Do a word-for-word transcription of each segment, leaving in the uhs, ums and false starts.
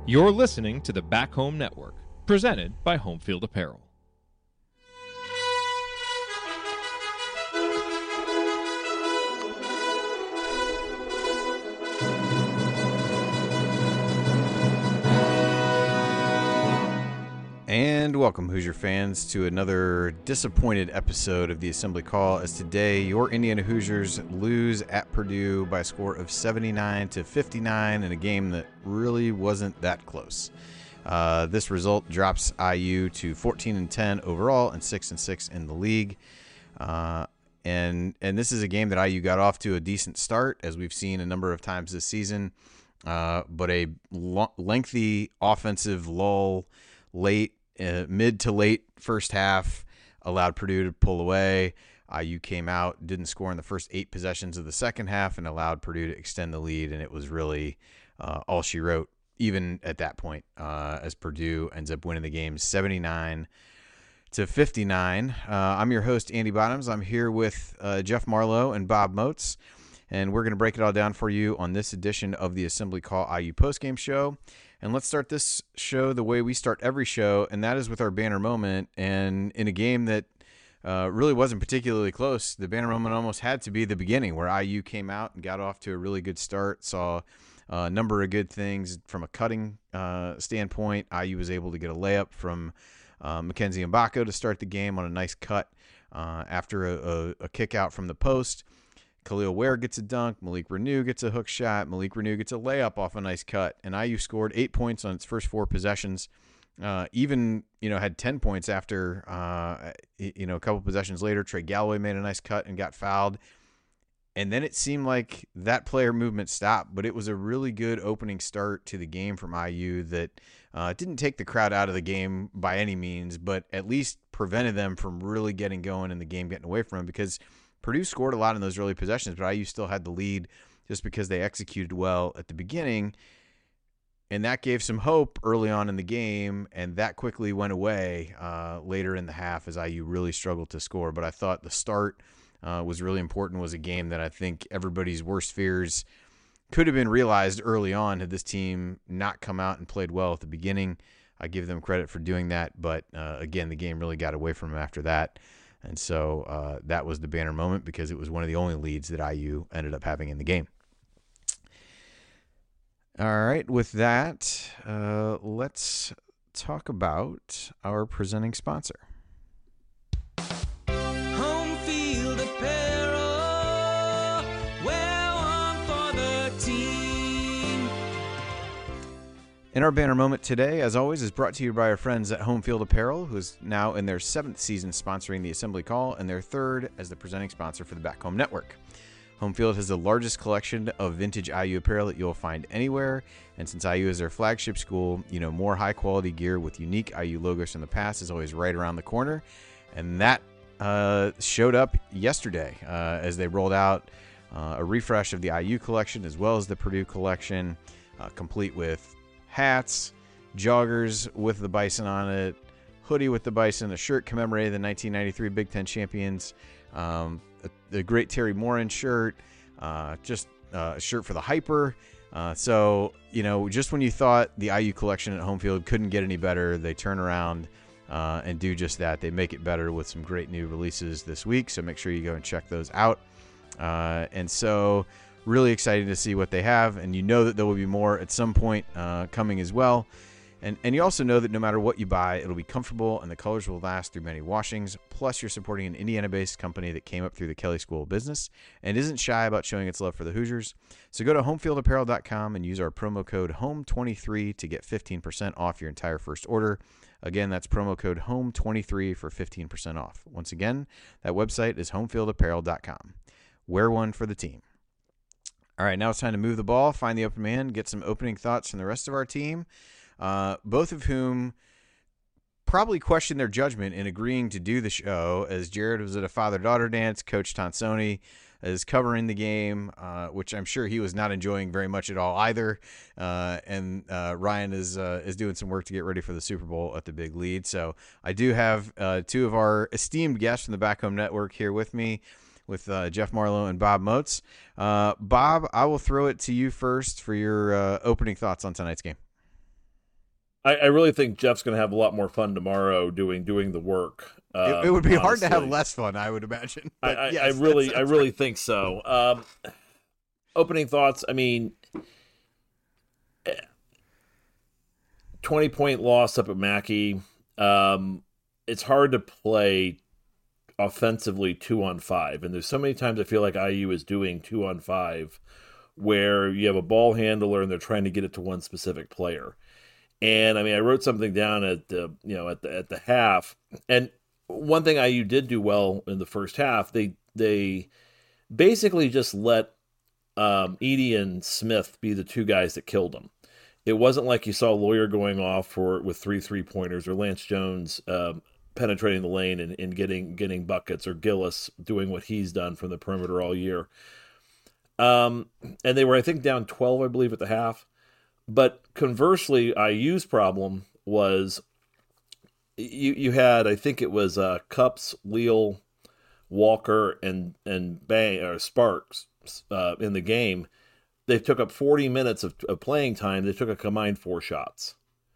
You're listening to the Back Home Network, presented by Home Field Apparel. And welcome, Hoosier fans, to another disappointed episode of the Assembly Call, as today your Indiana Hoosiers lose at Purdue by a score of seventy-nine to fifty-nine in a game that really wasn't that close. Uh, this result drops I U to fourteen and ten overall and six and six in the league. Uh, and and this is a game that I U got off to a decent start, as we've seen a number of times this season, uh, but a lo- lengthy offensive lull late. Uh, mid to late first half allowed Purdue to pull away. I U came out, didn't score in the first eight possessions of the second half, and allowed Purdue to extend the lead, and it was really uh, all she wrote, even at that point, uh, as Purdue ends up winning the game seventy-nine to fifty-nine. Uh, I'm your host, Andy Bottoms. I'm here with uh, Jeff Marlowe and Bob Moats, and we're going to break it all down for you on this edition of the Assembly Call I U postgame show. And let's start this show the way we start every show, and that is with our banner moment. And in a game that uh, really wasn't particularly close, the banner moment almost had to be the beginning, where I U came out and got off to a really good start, saw a number of good things from a cutting uh, standpoint. I U was able to get a layup from uh, Mackenzie Mbako to start the game on a nice cut uh, after a, a, a kick out from the post. Khalil Ware gets a dunk. Malik Renew gets a hook shot. Malik Renew gets a layup off a nice cut. And I U scored eight points on its first four possessions. Uh, even, you know, had ten points after, uh, you know, a couple possessions later. Trey Galloway made a nice cut and got fouled. And then it seemed like that player movement stopped. But it was a really good opening start to the game from I U that uh, didn't take the crowd out of the game by any means, but at least prevented them from really getting going and the game getting away from them, because Purdue scored a lot in those early possessions, but I U still had the lead just because they executed well at the beginning, and that gave some hope early on in the game, and that quickly went away uh, later in the half as I U really struggled to score. But I thought the start uh, was really important, was a game that I think everybody's worst fears could have been realized early on had this team not come out and played well at the beginning. I give them credit for doing that, but uh, again, the game really got away from them after that. And so uh, that was the banner moment, because it was one of the only leads that I U ended up having in the game. All right, with that, uh, let's talk about our presenting sponsor. Home Field Apparel, wear one for the team. And our banner moment today, as always, is brought to you by our friends at Home Field Apparel, who is now in their seventh season sponsoring the Assembly Call, and their third as the presenting sponsor for the Back Home Network. Home Field has the largest collection of vintage I U apparel that you'll find anywhere, and since I U is their flagship school, you know, more high-quality gear with unique I U logos from the past is always right around the corner, and that uh, showed up yesterday uh, as they rolled out uh, a refresh of the I U collection as well as the Purdue collection, uh, complete with hats, joggers with the Bison on it, hoodie with the Bison, a shirt commemorating the nineteen ninety-three Big Ten champions, um, a, a great Terry Morin shirt, uh, just uh, a shirt for the Hyper. Uh, so, you know, just when you thought the I U collection at Home Field couldn't get any better, they turn around uh, and do just that. They make it better with some great new releases this week, so make sure you go and check those out. Uh, and so really excited to see what they have, and you know that there will be more at some point uh, coming as well. And and you also know that no matter what you buy, it'll be comfortable and the colors will last through many washings. Plus, you're supporting an Indiana-based company that came up through the Kelley School of Business and isn't shy about showing its love for the Hoosiers. So go to home field apparel dot com and use our promo code home twenty-three to get fifteen percent off your entire first order. Again, that's promo code home twenty-three for fifteen percent off. Once again, that website is home field apparel dot com. Wear one for the team. All right, now it's time to move the ball, find the open man, get some opening thoughts from the rest of our team, uh, both of whom probably questioned their judgment in agreeing to do the show, as Jared was at a father-daughter dance. Coach Tonsoni is covering the game, uh, which I'm sure he was not enjoying very much at all either. Uh, and uh, Ryan is uh, is doing some work to get ready for the Super Bowl at the Big Lead. So I do have uh, two of our esteemed guests from the Back Home Network here with me, with uh, Jeff Marlowe and Bob Moats. Uh, Bob, I will throw it to you first for your uh, opening thoughts on tonight's game. I, I really think Jeff's going to have a lot more fun tomorrow doing doing the work. Um, it, it would be honestly. hard to have less fun, I would imagine. I, I, yes, I really, that's, I that's really right. think so. Um, opening thoughts. I mean, twenty point loss up at Mackey. Um, it's hard to play offensively two on five, and there's so many times I feel like I U is doing two on five, where you have a ball handler and they're trying to get it to one specific player. And I mean, I wrote something down at the you know at the at the half, and one thing I U did do well in the first half, they they basically just let um, Edey and Smith be the two guys that killed them. It wasn't like you saw Lawyer going off for with three three pointers, or Lance Jones um, penetrating the lane and, and getting getting buckets, or Gillis doing what he's done from the perimeter all year. Um, and they were, I think, down twelve, I believe, at the half. But conversely, I U's problem was you you had, I think it was uh, Cups, Leal, Walker, and and Bang or Sparks uh, in the game. They took up forty minutes of, of playing time. They took a combined four shots,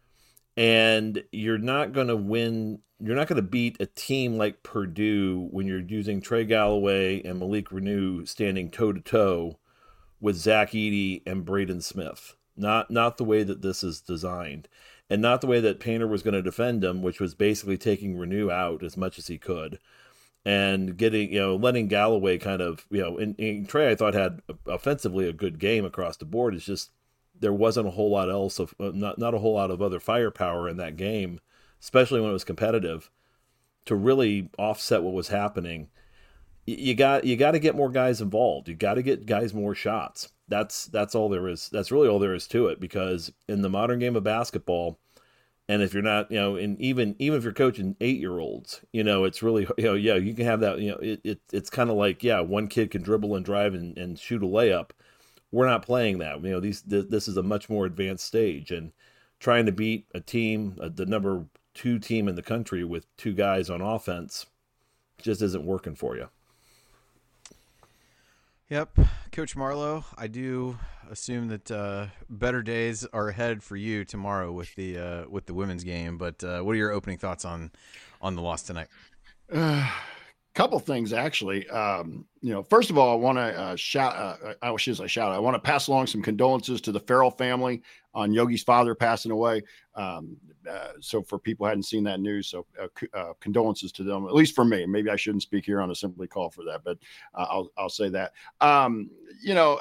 and you're not going to win. You're not going to beat a team like Purdue when you're using Trey Galloway and Malik Renew standing toe to toe with Zach Edey and Braden Smith. Not not the way that this is designed, and not the way that Painter was going to defend him, which was basically taking Renew out as much as he could, and getting you know letting Galloway kind of you know. And, and Trey, I thought, had offensively a good game across the board. It's just there wasn't a whole lot else of uh, not not a whole lot of other firepower in that game, especially when it was competitive, to really offset what was happening. You got you got to get more guys involved. You got to get guys more shots. That's that's all there is. That's really all there is to it. Because in the modern game of basketball, and if you're not, you know, and even even if you're coaching eight year olds, you know, it's really, you know, yeah, you can have that. You know, it, it it's kind of like, yeah, one kid can dribble and drive and, and shoot a layup. We're not playing that. You know, these th- this is a much more advanced stage, and trying to beat a team, uh, the number two team in the country with two guys on offense, just isn't working for you. Yep, Coach Marlowe, I do assume that uh, better days are ahead for you tomorrow with the uh, with the women's game. But uh, what are your opening thoughts on on the loss tonight? Uh, couple things, actually. Um, you know, first of all, I want to uh, shout. Uh, I should say shout. I want to pass along some condolences to the Farrell family on Yogi's father passing away. Um, uh, so for people who hadn't seen that news, so uh, uh, condolences to them, at least for me. Maybe I shouldn't speak here on Assembly Call for that, but uh, I'll I'll say that. Um, you know,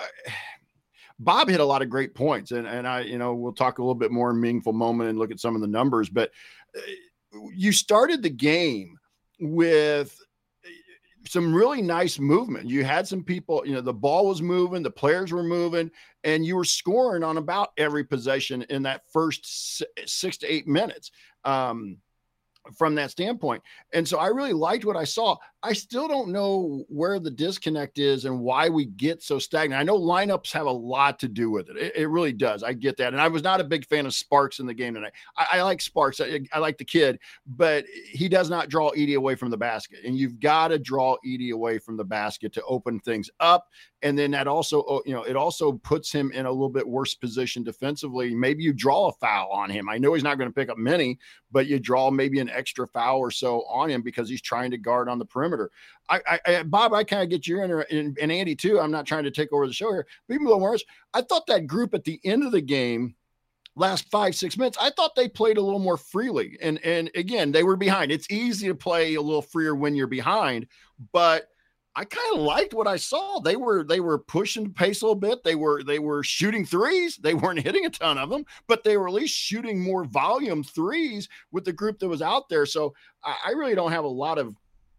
Bob hit a lot of great points, and and I, you know, we'll talk a little bit more in meaningful moment and look at some of the numbers. But uh, you started the game with some really nice movement. You had some people, you know, the ball was moving, the players were moving, and you were scoring on about every possession in that first six to eight minutes. Um, from that standpoint. And so I really liked what I saw. I still don't know where the disconnect is and why we get so stagnant. I know lineups have a lot to do with it. It, it really does. I get that. And I was not a big fan of Sparks in the game tonight. I, I like Sparks. I, I like the kid, but he does not draw Edey away from the basket. And you've got to draw Edey away from the basket to open things up. And then that also, you know, it also puts him in a little bit worse position defensively. Maybe you draw a foul on him. I know he's not going to pick up many, but you draw maybe an extra foul or so on him because he's trying to guard on the perimeter. I, I Bob, I kind of get you in, and, and Andy too. I'm not trying to take over the show here. But even though I thought that group at the end of the game, last five, six minutes, I thought they played a little more freely. And, and again, they were behind. It's easy to play a little freer when you're behind, but I kind of liked what I saw. They were they were pushing the pace a little bit. They were they were shooting threes. They weren't hitting a ton of them, but they were at least shooting more volume threes with the group that was out there. So I, I really don't have a lot of.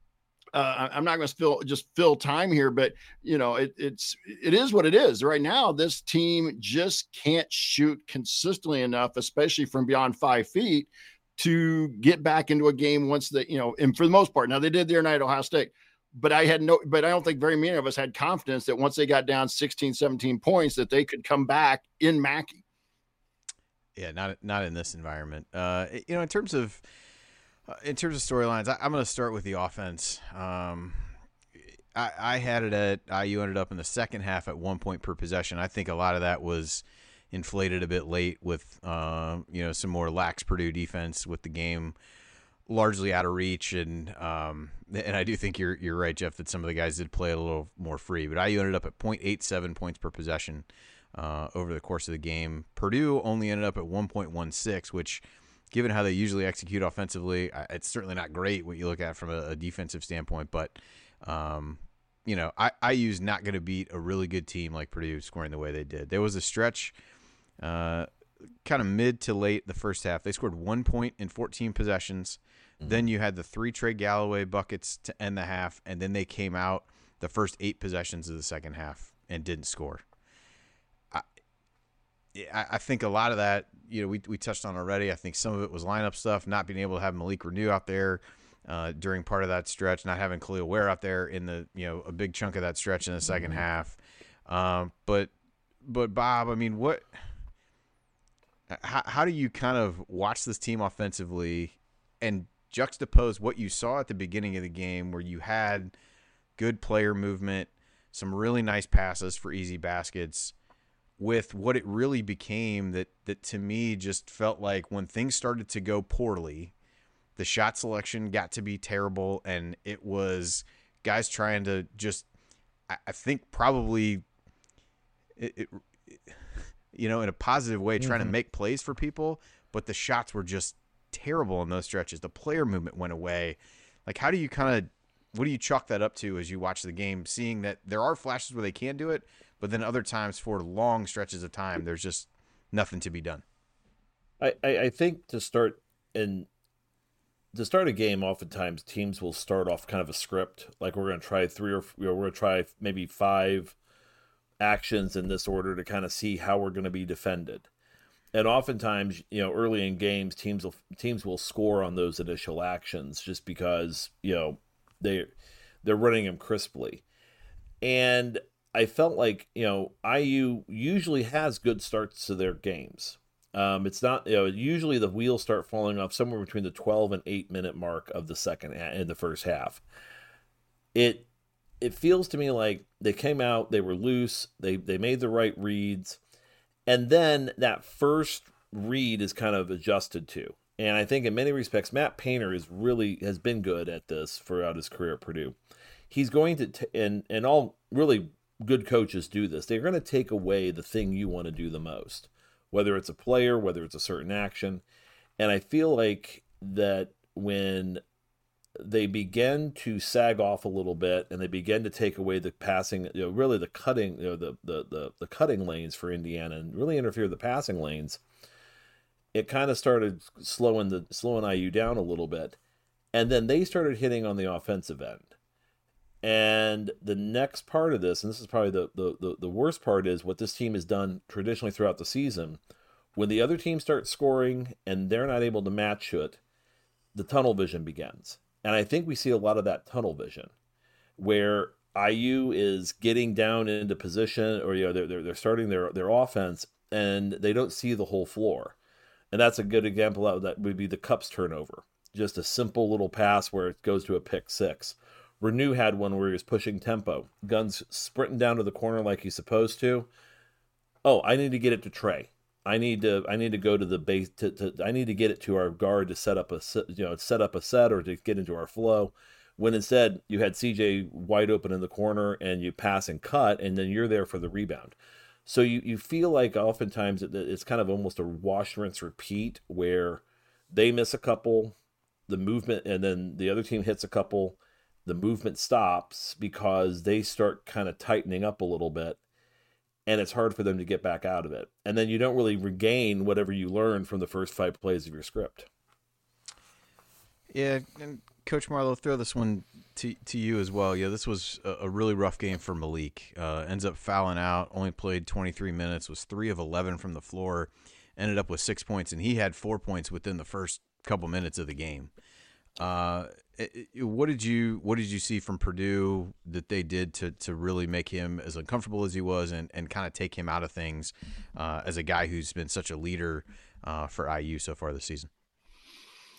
Uh, I'm not going to fill just fill time here, but you know it, it's it is what it is right now. This team just can't shoot consistently enough, especially from beyond five feet, to get back into a game once the you know. And for the most part, now they did the other night at Ohio State. But I had no, but I don't think very many of us had confidence that once they got down sixteen, seventeen points, that they could come back in Mackey. Yeah, not not in this environment. Uh, you know, in terms of uh, in terms of storylines, I, I'm going to start with the offense. Um, I, I had it at I U ended up in the second half at one point per possession. I think a lot of that was inflated a bit late with uh, you know some more lax Purdue defense with the game largely out of reach, and um, and I do think you're you're right, Jeff, that some of the guys did play a little more free. But I U ended up at point eight seven points per possession uh, over the course of the game. Purdue only ended up at one point one six, which, given how they usually execute offensively, it's certainly not great when you look at it from a, a defensive standpoint. But um, you know, I, I U's not going to beat a really good team like Purdue scoring the way they did. There was a stretch uh, kind of mid to late the first half. They scored one point in fourteen possessions. Mm-hmm. Then you had the three Trey Galloway buckets to end the half, and then they came out the first eight possessions of the second half and didn't score. I, I think a lot of that, you know, we we touched on already. I think some of it was lineup stuff, not being able to have Malik Renew out there uh, during part of that stretch, not having Khalil Ware out there in the, you know, a big chunk of that stretch in the second mm-hmm. half. Um, but but Bob, I mean, what? How how do you kind of watch this team offensively and juxtapose what you saw at the beginning of the game, where you had good player movement, some really nice passes for easy baskets, with what it really became that that to me just felt like when things started to go poorly, the shot selection got to be terrible, and it was guys trying to just, I think probably, it, it, you know, in a positive way, trying mm-hmm. to make plays for people, but the shots were just terrible in those stretches. The player movement went away. Like, how do you kind of, what do you chalk that up to as you watch the game, seeing that there are flashes where they can do it, but then other times for long stretches of time, there's just nothing to be done? I, I, I think to start in to start a game, oftentimes teams will start off kind of a script. Like, we're going to try three or you know, we're going to try maybe five actions in this order to kind of see how we're going to be defended. And oftentimes, you know, early in games, teams will teams will score on those initial actions just because, you know, they they're running them crisply. And I felt like, you know, I U usually has good starts to their games. Um, it's not, you know, usually the wheels start falling off somewhere between the twelve and eight minute mark of the second in the first half. It it feels to me like they came out, they were loose, they they made the right reads. And then that first read is kind of adjusted to. And I think in many respects, Matt Painter is really has been good at this throughout his career at Purdue. He's going to, t- and, and all really good coaches do this. They're going to take away the thing you want to do the most, whether it's a player, whether it's a certain action. And I feel like that when they begin to sag off a little bit and they begin to take away the passing, you know, really the cutting, you know, the, the, the, the cutting lanes for Indiana and really interfere with the passing lanes, it kind of started slowing the slowing I U down a little bit. And then they started hitting on the offensive end. And the next part of this, and this is probably the, the, the, the worst part, is what this team has done traditionally throughout the season. When the other team starts scoring and they're not able to match it, the tunnel vision begins. And I think we see a lot of that tunnel vision where I U is getting down into position, or, you know, they're, they're, they're starting their, their offense and they don't see the whole floor. And that's a good example of that would be the Cup's turnover. Just a simple little pass where it goes to a pick six. Renew had one where he was pushing tempo. Gunn's sprinting down to the corner like he's supposed to. Oh, I need to get it to Trey. I need to I need to go to the base to, to I need to get it to our guard to set up a you know set up a set or to get into our flow. When instead you had C J wide open in the corner and you pass and cut, and then you're there for the rebound. So you, you feel like oftentimes it's kind of almost a wash, rinse, repeat where they miss a couple, the movement, and then the other team hits a couple, the movement stops because they start kind of tightening up a little bit, and it's hard for them to get back out of it. And then you don't really regain whatever you learned from the first five plays of your script. Yeah, and Coach Marlowe, throw this one to to you as well. Yeah, this was a, a really rough game for Malik. Uh, ends up fouling out, only played twenty-three minutes, was three of eleven from the floor, ended up with six points, and he had four points within the first couple minutes of the game. Uh, it, it, what did you what did you see from Purdue that they did to to really make him as uncomfortable as he was, and, and kind of take him out of things uh, as a guy who's been such a leader uh, for I U so far this season?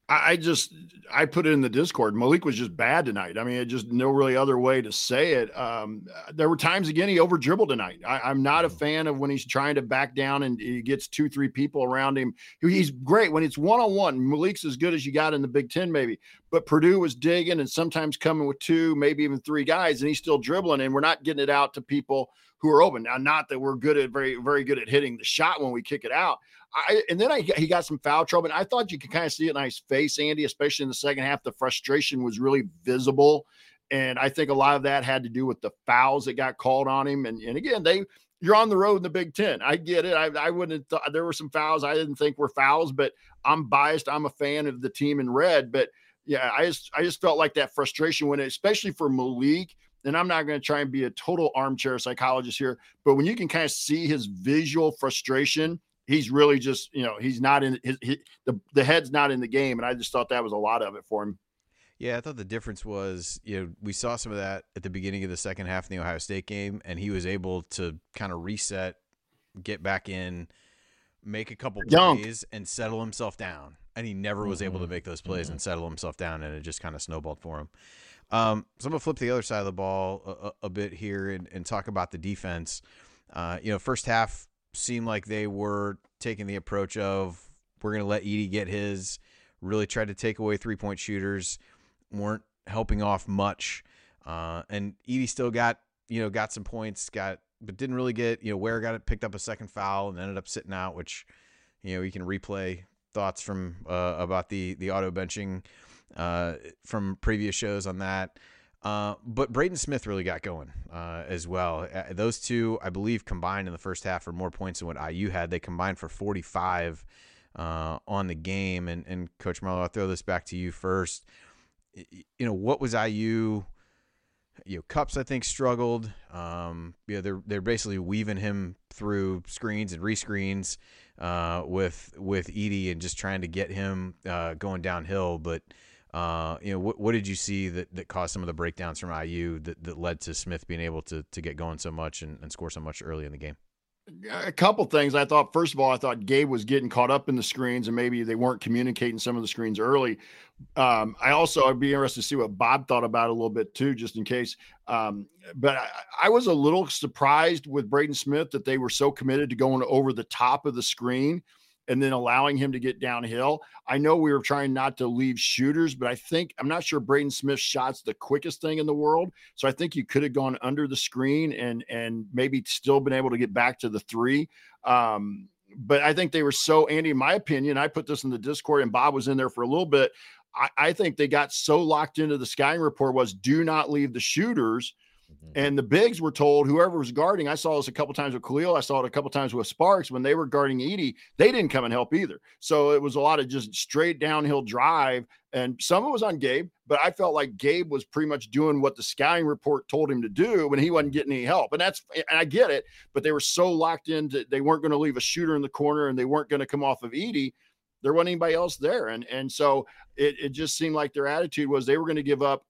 I just, I put it in the Discord. Malik was just bad tonight. I mean, it just no really other way to say it. Um, there were times again, he over dribbled tonight. I, I'm not a fan of when he's trying to back down and he gets two, three people around him. He's great when it's one-on-one. Malik's as good as you got in the Big Ten, maybe, but Purdue was digging and sometimes coming with two, maybe even three guys, and he's still dribbling, and we're not getting it out to people who are open. Now, not that we're good at very, very good at hitting the shot when we kick it out. I, and then I, he got some foul trouble, and I thought you could kind of see it in his face, Andy, especially in the second half. The frustration was really visible, and I think a lot of that had to do with the fouls that got called on him. And, and again, they you're on the road in the Big Ten. I get it. I, I wouldn't have th- there were some fouls I didn't think were fouls, but I'm biased. I'm a fan of the team in red, but yeah, I just I just felt like that frustration when, it, especially for Malik. And I'm not going to try and be a total armchair psychologist here, but when you can kind of see his visual frustration, he's really just, you know, he's not in his, his the, the head's not in the game. And I just thought that was a lot of it for him. Yeah, I thought the difference was, you know, we saw some of that at the beginning of the second half in the Ohio State game, and he was able to kind of reset, get back in, make a couple Dunk. plays, and settle himself down. And he never was able to make those plays and settle himself down, and it just kind of snowballed for him. Um, so I'm going to flip to the other side of the ball a, a, a bit here and, and talk about the defense. Uh, you know, first half seemed like they were taking the approach of, we're going to let Edey get his, really tried to take away three-point shooters, weren't helping off much. Uh, and Edey still got, you know, got some points, got, but didn't really get, you know, Ware got it, picked up a second foul and ended up sitting out, which, you know, you can replay thoughts from uh, about the, the auto benching uh, from previous shows on that. Uh, but Braden Smith really got going uh, as well. Uh, those two, I believe, combined in the first half for more points than what I U had. They combined for forty-five uh, on the game. And, and Coach Marlowe, I'll throw this back to you first. You know, what was I U? You know, Cups, I think, struggled. Um, you know, they're they're basically weaving him through screens and rescreens uh, with with Edey and just trying to get him uh, going downhill. But uh, you know, what what did you see that, that caused some of the breakdowns from I U that, that led to Smith being able to to get going so much and, and score so much early in the game? A couple things. I thought, first of all, I thought Gabe was getting caught up in the screens and maybe they weren't communicating some of the screens early. Um, I also, I'd be interested to see what Bob thought about it a little bit too, just in case. Um, but I, I was a little surprised with Braden Smith that they were so committed to going over the top of the screen and then allowing him to get downhill. I know we were trying not to leave shooters, but I think, I'm not sure Braden Smith's shot's the quickest thing in the world. So I think you could have gone under the screen and, and maybe still been able to get back to the three. Um, but I think they were so, Andy, in my opinion, I put this in the Discord and Bob was in there for a little bit. I, I think they got so locked into the scouting report was do not leave the shooters. And the bigs were told, whoever was guarding, I saw this a couple times with Khalil, I saw it a couple times with Sparks, when they were guarding Edey, they didn't come and help either. So it was a lot of just straight downhill drive. And some of it was on Gabe, but I felt like Gabe was pretty much doing what the scouting report told him to do when he wasn't getting any help. And that's, and I get it, but they were so locked into, they weren't going to leave a shooter in the corner and they weren't going to come off of Edey. There wasn't anybody else there. And, and so it, it just seemed like their attitude was they were going to give up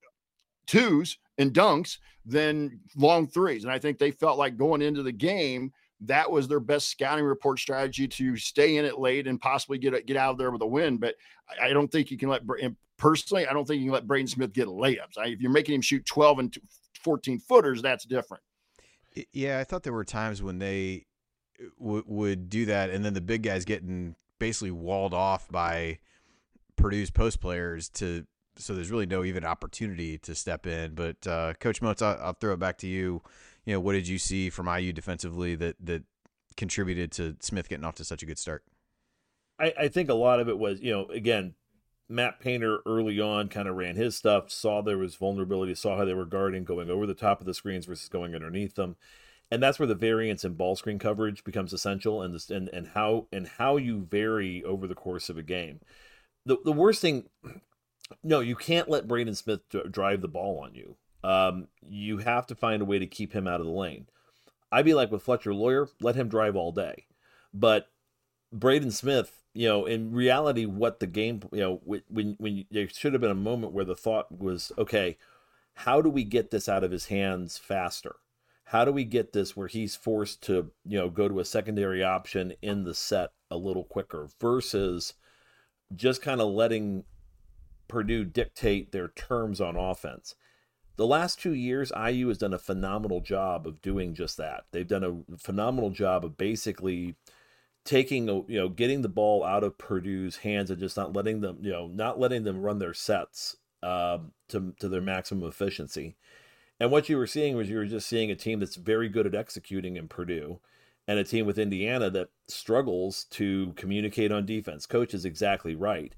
twos and dunks than long threes. And I think they felt like going into the game, that was their best scouting report strategy to stay in it late and possibly get get out of there with a win. But I don't think you can let, personally, I don't think you can let Braden Smith get layups. I, if you're making him shoot twelve and fourteen footers, that's different. Yeah, I thought there were times when they w- would do that, and then the big guys getting basically walled off by Purdue's post players to, so there's really no even opportunity to step in. But uh, Coach Moats, I'll, I'll throw it back to you. You know, what did you see from I U defensively that that contributed to Smith getting off to such a good start? I, I think a lot of it was, you know, again, Matt Painter early on kind of ran his stuff, saw there was vulnerability, saw how they were guarding, going over the top of the screens versus going underneath them. And that's where the variance in ball screen coverage becomes essential, and this and, and how and how you vary over the course of a game. The the worst thing, no, you can't let Braden Smith drive the ball on you. Um, you have to find a way to keep him out of the lane. I'd be like with Fletcher Lawyer, let him drive all day. But Braden Smith, you know, in reality, what the game, you know, when when there should have been a moment where the thought was, okay, how do we get this out of his hands faster? How do we get this where he's forced to, you know, go to a secondary option in the set a little quicker versus just kind of letting Purdue dictate their terms on offense. The last two years, I U has done a phenomenal job of doing just that. They've done a phenomenal job of basically taking, you know, getting the ball out of Purdue's hands and just not letting them, you know, not letting them run their sets um, to to their maximum efficiency. And what you were seeing was you were just seeing a team that's very good at executing in Purdue, and a team with Indiana that struggles to communicate on defense. Coach is exactly right.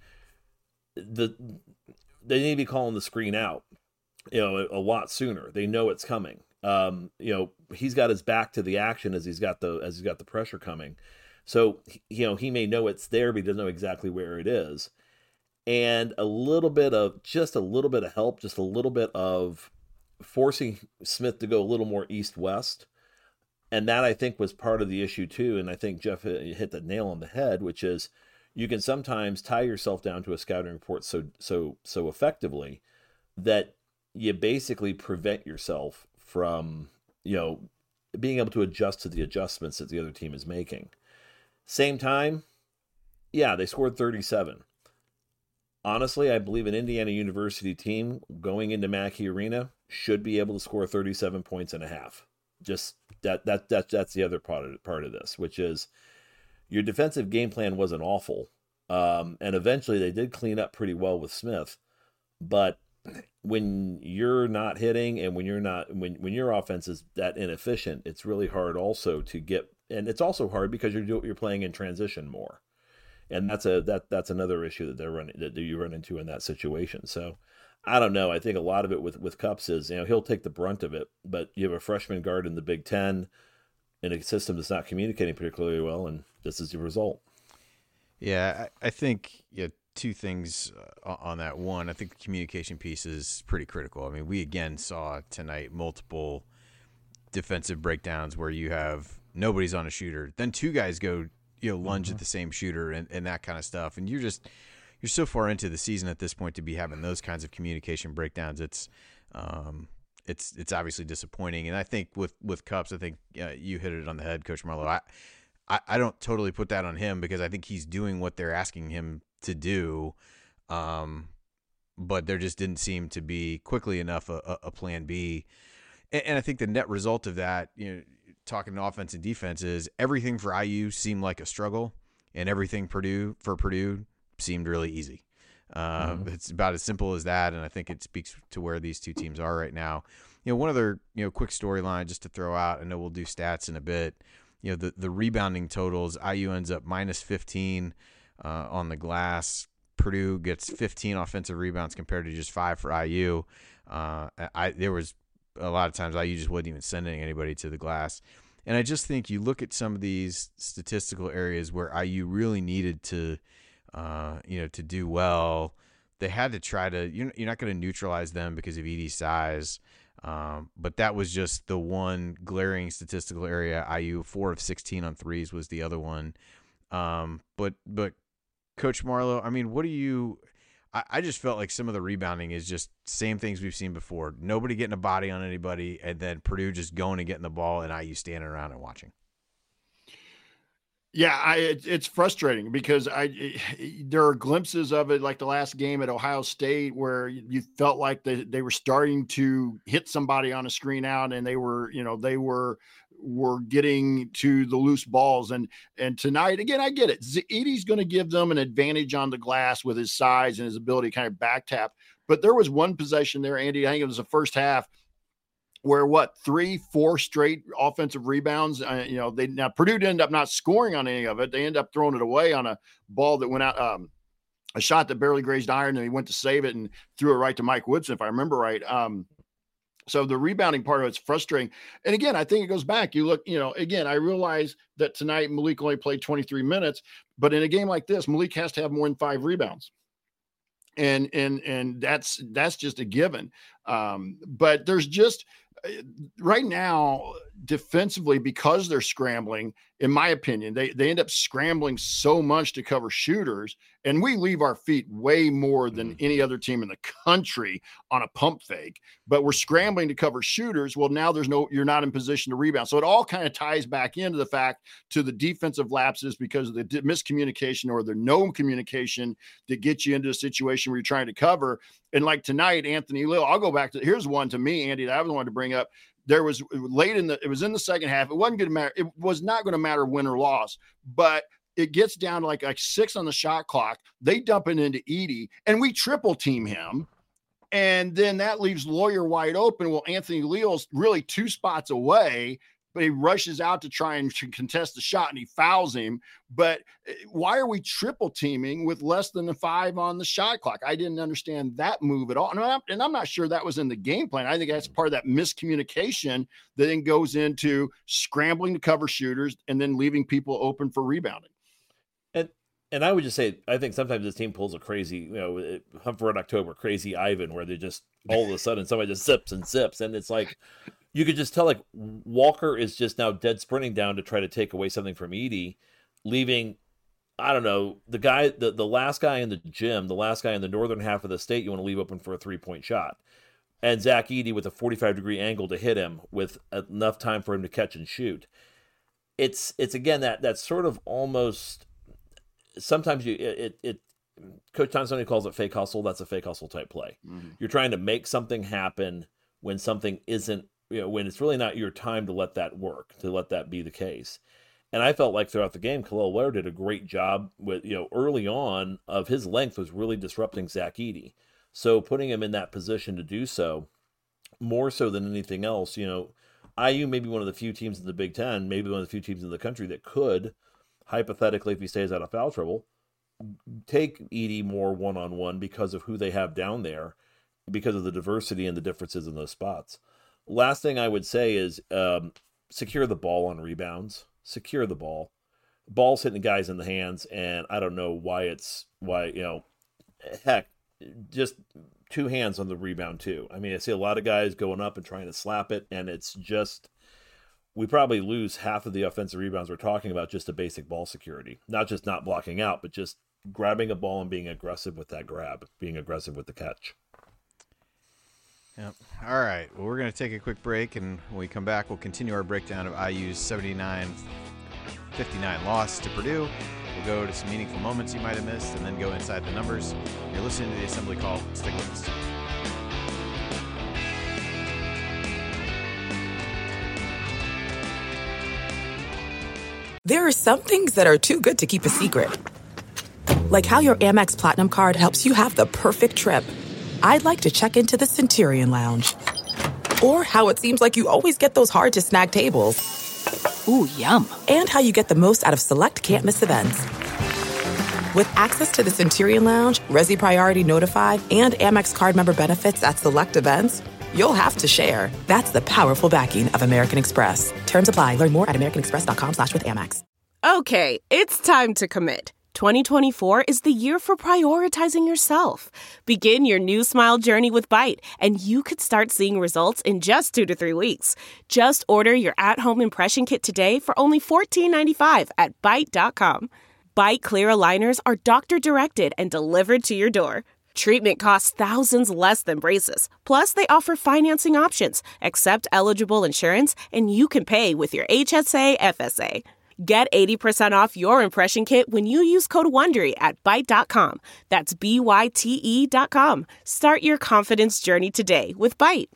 The they need to be calling the screen out, you know, a, a lot sooner. They know it's coming. Um, you know, he's got his back to the action as he's got the as he's got the pressure coming. So, you know, he may know it's there, but he doesn't know exactly where it is. And a little bit of just a little bit of help, just a little bit of forcing Smith to go a little more east-west. And that, I think, was part of the issue, too. And I think Jeff hit the nail on the head, which is you can sometimes tie yourself down to a scouting report so so so effectively that you basically prevent yourself from, you know, being able to adjust to the adjustments that the other team is making. Same time, yeah, they scored thirty-seven. Honestly, I believe an Indiana University team going into Mackey Arena should be able to score thirty-seven points and a half. Just that that that that's the other part of part of this, which is your defensive game plan wasn't awful, um, and eventually they did clean up pretty well with Smith. But when you're not hitting and when you're not when when your offense is that inefficient, it's really hard also to get. And it's also hard because you're do, you're playing in transition more, and that's a that that's another issue that they're running that you run into in that situation. So I don't know. I think a lot of it with with Cupps is, you know, he'll take the brunt of it, but you have a freshman guard in the Big Ten in a system that's not communicating particularly well, and this is the result. Yeah, I, I think yeah, two things uh, on that. One, I think the communication piece is pretty critical. I mean, we again saw tonight multiple defensive breakdowns where you have nobody's on a shooter, then two guys go, you know, lunge mm-hmm. at the same shooter and, and that kind of stuff. And you're just, you're so far into the season at this point to be having those kinds of communication breakdowns. It's, um, it's, it's obviously disappointing. And I think with, with Cupps, I think uh, you hit it on the head, Coach Marlowe. I, I, I don't totally put that on him because I think he's doing what they're asking him to do. Um, but there just didn't seem to be quickly enough a, a, a plan B. And, and I think the net result of that, you know, talking to offense and defense, is everything for I U seemed like a struggle, and everything Purdue for Purdue seemed really easy. Um, mm-hmm. It's about as simple as that, and I think it speaks to where these two teams are right now. You know, one other you know quick storyline just to throw out. I know we'll do stats in a bit. You know, the the rebounding totals. I U ends up minus fifteen uh, on the glass. Purdue gets fifteen offensive rebounds compared to just five for I U. Uh, I there was. A lot of times I U just wasn't even sending anybody to the glass. And I just think you look at some of these statistical areas where I U really needed to, uh, you know, to do well. They had to try to, you're, you're not going to neutralize them because of Edey's size. Um, but that was just the one glaring statistical area. I U four of sixteen on threes was the other one. Um, but, but Coach Marlowe, I mean, what do you, I just felt like some of the rebounding is just same things we've seen before. Nobody getting a body on anybody, and then Purdue just going and getting the ball, and I U standing around and watching. Yeah, I, it, it's frustrating because I it, there are glimpses of it, like the last game at Ohio State, where you felt like they, they were starting to hit somebody on a screen out, and they were, you know, they were were getting to the loose balls. And and tonight, again, I get it. Edey's going to give them an advantage on the glass with his size and his ability to kind of back tap. But there was one possession there, Andy, I think it was the first half, where what, three, four straight offensive rebounds. Uh, you know, they now Purdue ended up not scoring on any of it. They ended up throwing it away on a ball that went out, um, a shot that barely grazed iron, and he went to save it and threw it right to Mike Woodson, if I remember right. Um, So the rebounding part of it's frustrating. And again, I think it goes back. You look, you know, again, I realize that tonight Malik only played twenty-three minutes, but in a game like this, Malik has to have more than five rebounds. And, and, and that's, that's just a given. Um, but there's just right now, defensively, because they're scrambling, in my opinion, they, they end up scrambling so much to cover shooters, and we leave our feet way more than any other team in the country on a pump fake, but we're scrambling to cover shooters. Well, now there's no, you're not in position to rebound. So it all kind of ties back into the fact to the defensive lapses because of the miscommunication or the no communication that gets you into a situation where you're trying to cover. And like tonight, Anthony Leal, I'll go back to, here's one to me, Andy, that I wanted to bring up. There was late in the, it was in the second half. It wasn't going to matter. It was not going to matter win or loss, but it gets down to like, like six on the shot clock. They dump it into Edey and we triple team him. And then that leaves Lawyer wide open. Well, Anthony Leal's really two spots away, but he rushes out to try and contest the shot and he fouls him. But why are we triple teaming with less than a five on the shot clock? I didn't understand that move at all. And I'm, and I'm not sure that was in the game plan. I think that's part of that miscommunication that then goes into scrambling to cover shooters and then leaving people open for rebounding. And and I would just say, I think sometimes this team pulls a crazy, you know, Hunt for Red October, crazy Ivan, where they just all of a sudden somebody just zips and zips. And it's like, you could just tell like Walker is just now dead sprinting down to try to take away something from Edey, leaving, I don't know, the guy, the, the last guy in the gym, the last guy in the northern half of the state, you want to leave open for a three-point shot. And Zach Edey with a forty-five degree angle to hit him with enough time for him to catch and shoot. It's, it's again, that, that sort of almost, sometimes you, it, it, Coach Thompson calls it fake hustle. That's a fake hustle type play. Mm-hmm. You're trying to make something happen when something isn't, you know, when it's really not your time to let that work, to let that be the case. And I felt like throughout the game, Khalil Ware did a great job with, you know, early on of his length was really disrupting Zach Edey. So putting him in that position to do so, more so than anything else, you know, I U may be one of the few teams in the Big Ten, maybe one of the few teams in the country that could, hypothetically, if he stays out of foul trouble, take Edey more one-on-one because of who they have down there, because of the diversity and the differences in those spots. Last thing I would say is um, secure the ball on rebounds. Secure the ball. Ball's hitting guys in the hands, and I don't know why it's, why, you know, heck, just two hands on the rebound too. I mean, I see a lot of guys going up and trying to slap it, and it's just, we probably lose half of the offensive rebounds we're talking about just a basic ball security. Not just not blocking out, but just grabbing a ball and being aggressive with that grab, being aggressive with the catch. Yep. All right. Well, we're going to take a quick break, and when we come back, we'll continue our breakdown of I U's seventy-nine fifty-nine loss to Purdue. We'll go to some meaningful moments you might have missed, and then go inside the numbers. You're listening to the Assembly Call. Stick with us. There are some things that are too good to keep a secret. Like how your Amex Platinum card helps you have the perfect trip. I'd like to check into the Centurion Lounge. Or how it seems like you always get those hard-to-snag tables. Ooh, yum. And how you get the most out of select can't-miss events. With access to the Centurion Lounge, Resi Priority Notified, and Amex card member benefits at select events, you'll have to share. That's the powerful backing of American Express. Terms apply. Learn more at americanexpress.com slash with Amex. Okay, it's time to commit. twenty twenty-four is the year for prioritizing yourself. Begin your new smile journey with Byte, and you could start seeing results in just two to three weeks. Just order your at-home impression kit today for only fourteen ninety-five at byte dot com. Byte Clear aligners are doctor-directed and delivered to your door. Treatment costs thousands less than braces. Plus, they offer financing options, accept eligible insurance, and you can pay with your H S A F S A. Get eighty percent off your impression kit when you use code WONDERY at byte dot com. That's B Y T E dot com. Start your confidence journey today with Byte.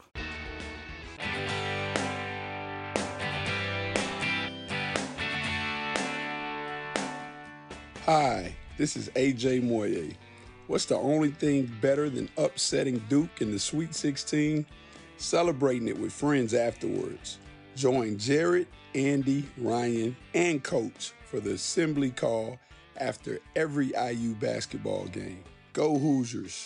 Hi, this is A J Moye. What's the only thing better than upsetting Duke in the Sweet sixteen? Celebrating it with friends afterwards. Join Jared, Andy, Ryan, and Coach for the Assembly Call after every I U basketball game. Go Hoosiers.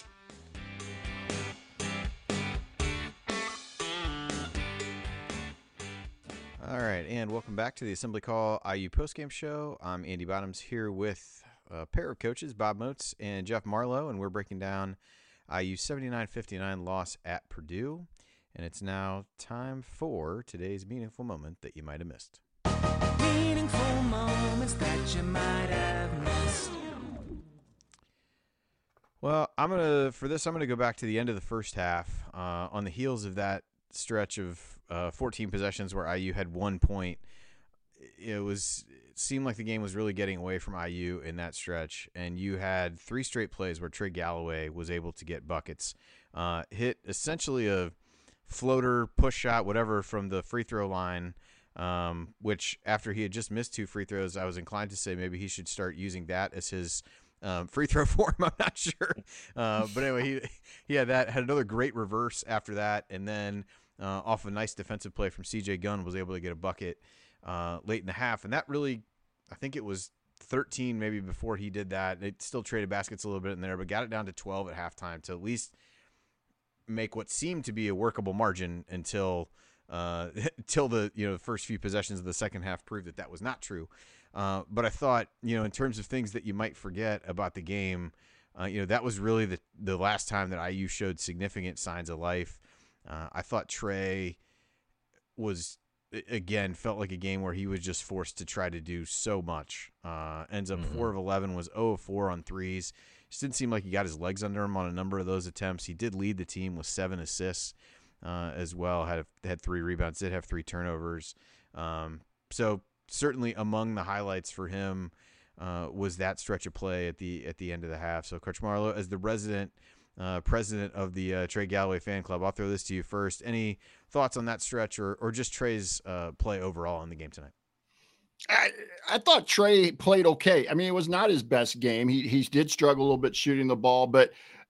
All right, and welcome back to the Assembly Call I U postgame show. I'm Andy Bottoms here with a pair of coaches, Bob Moats and Jeff Marlowe, and we're breaking down I U's seventy-nine fifty-nine loss at Purdue. And it's now time for today's meaningful moment that you might have missed. Meaningful moments that you might have missed. Well, I'm gonna for this. I'm gonna go back to the end of the first half. Uh, on the heels of that stretch of uh, fourteen possessions where I U had one point, it was it seemed like the game was really getting away from I U in that stretch, and you had three straight plays where Trey Galloway was able to get buckets, uh, hit essentially a floater, push shot, whatever, from the free throw line. Um, which after he had just missed two free throws, I was inclined to say maybe he should start using that as his Um, free throw form. I'm not sure. Uh, but anyway, he, he had that, had another great reverse after that. And then uh, off a nice defensive play from C J Gunn, was able to get a bucket uh, late in the half. And that really, I think it was thirteen maybe before he did that. They still traded baskets a little bit in there, but got it down to twelve at halftime to at least make what seemed to be a workable margin until uh, until the, you know, the first few possessions of the second half proved that that was not true. Uh, but I thought, you know, in terms of things that you might forget about the game, uh, you know, that was really the the last time that I U showed significant signs of life. Uh, I thought Trey was, again, felt like a game where he was just forced to try to do so much. Uh, ends up mm-hmm. four of eleven, was zero of four on threes. Just didn't seem like he got his legs under him on a number of those attempts. He did lead the team with seven assists uh, as well, had had three rebounds, did have three turnovers. Um, so, certainly among the highlights for him uh, was that stretch of play at the at the end of the half. So, Coach Marlowe, as the resident uh, president of the uh, Trey Galloway fan club, I'll throw this to you first. Any thoughts on that stretch, or or just Trey's uh, play overall in the game tonight? I, I thought Trey played okay. I mean, it was not his best game. He he did struggle a little bit shooting the ball, but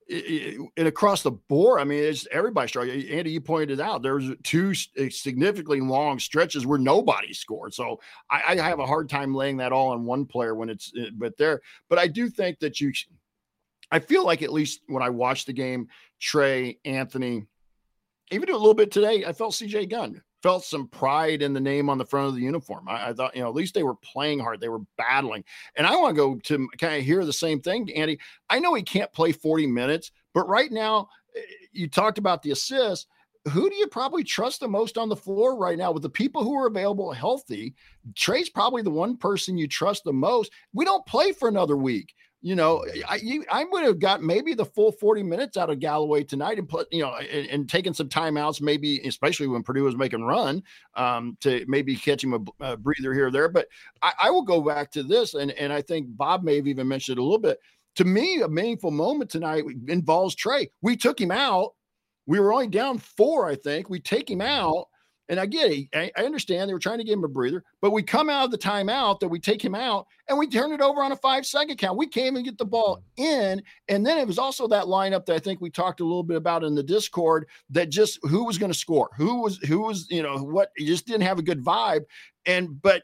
and across the board, I mean, it's everybody struggled. Andy, you pointed out there was two significantly long stretches where nobody scored. So I, I have a hard time laying that all on one player when it's, but there, but I do think that you, I feel like at least when I watched the game, Trey, Anthony, even a little bit today, I felt C J Gunn. Felt some pride in the name on the front of the uniform. I, I thought, you know, at least they were playing hard. They were battling. And I want to go to kind of hear the same thing, Andy. I know he can't play forty minutes, but right now, you talked about the assists. Who do you probably trust the most on the floor right now with the people who are available healthy? Trey's probably the one person you trust the most. We don't play for another week. You know, I you, I would have got maybe the full forty minutes out of Galloway tonight and put, you know, and, and taken some timeouts, maybe, especially when Purdue was making run, um, to maybe catch him a, a breather here or there. But I, I will go back to this, and, and I think Bob may have even mentioned it a little bit. To me, a meaningful moment tonight involves Trey. We took him out. We were only down four, I think. We take him out. And I get it. I, I understand they were trying to give him a breather, but we come out of the timeout that we take him out and we turn it over on a five second count. We can't even get the ball in. And then it was also that lineup that I think we talked a little bit about in the Discord, that just who was going to score, who was, who was, you know, what, you just didn't have a good vibe. And, but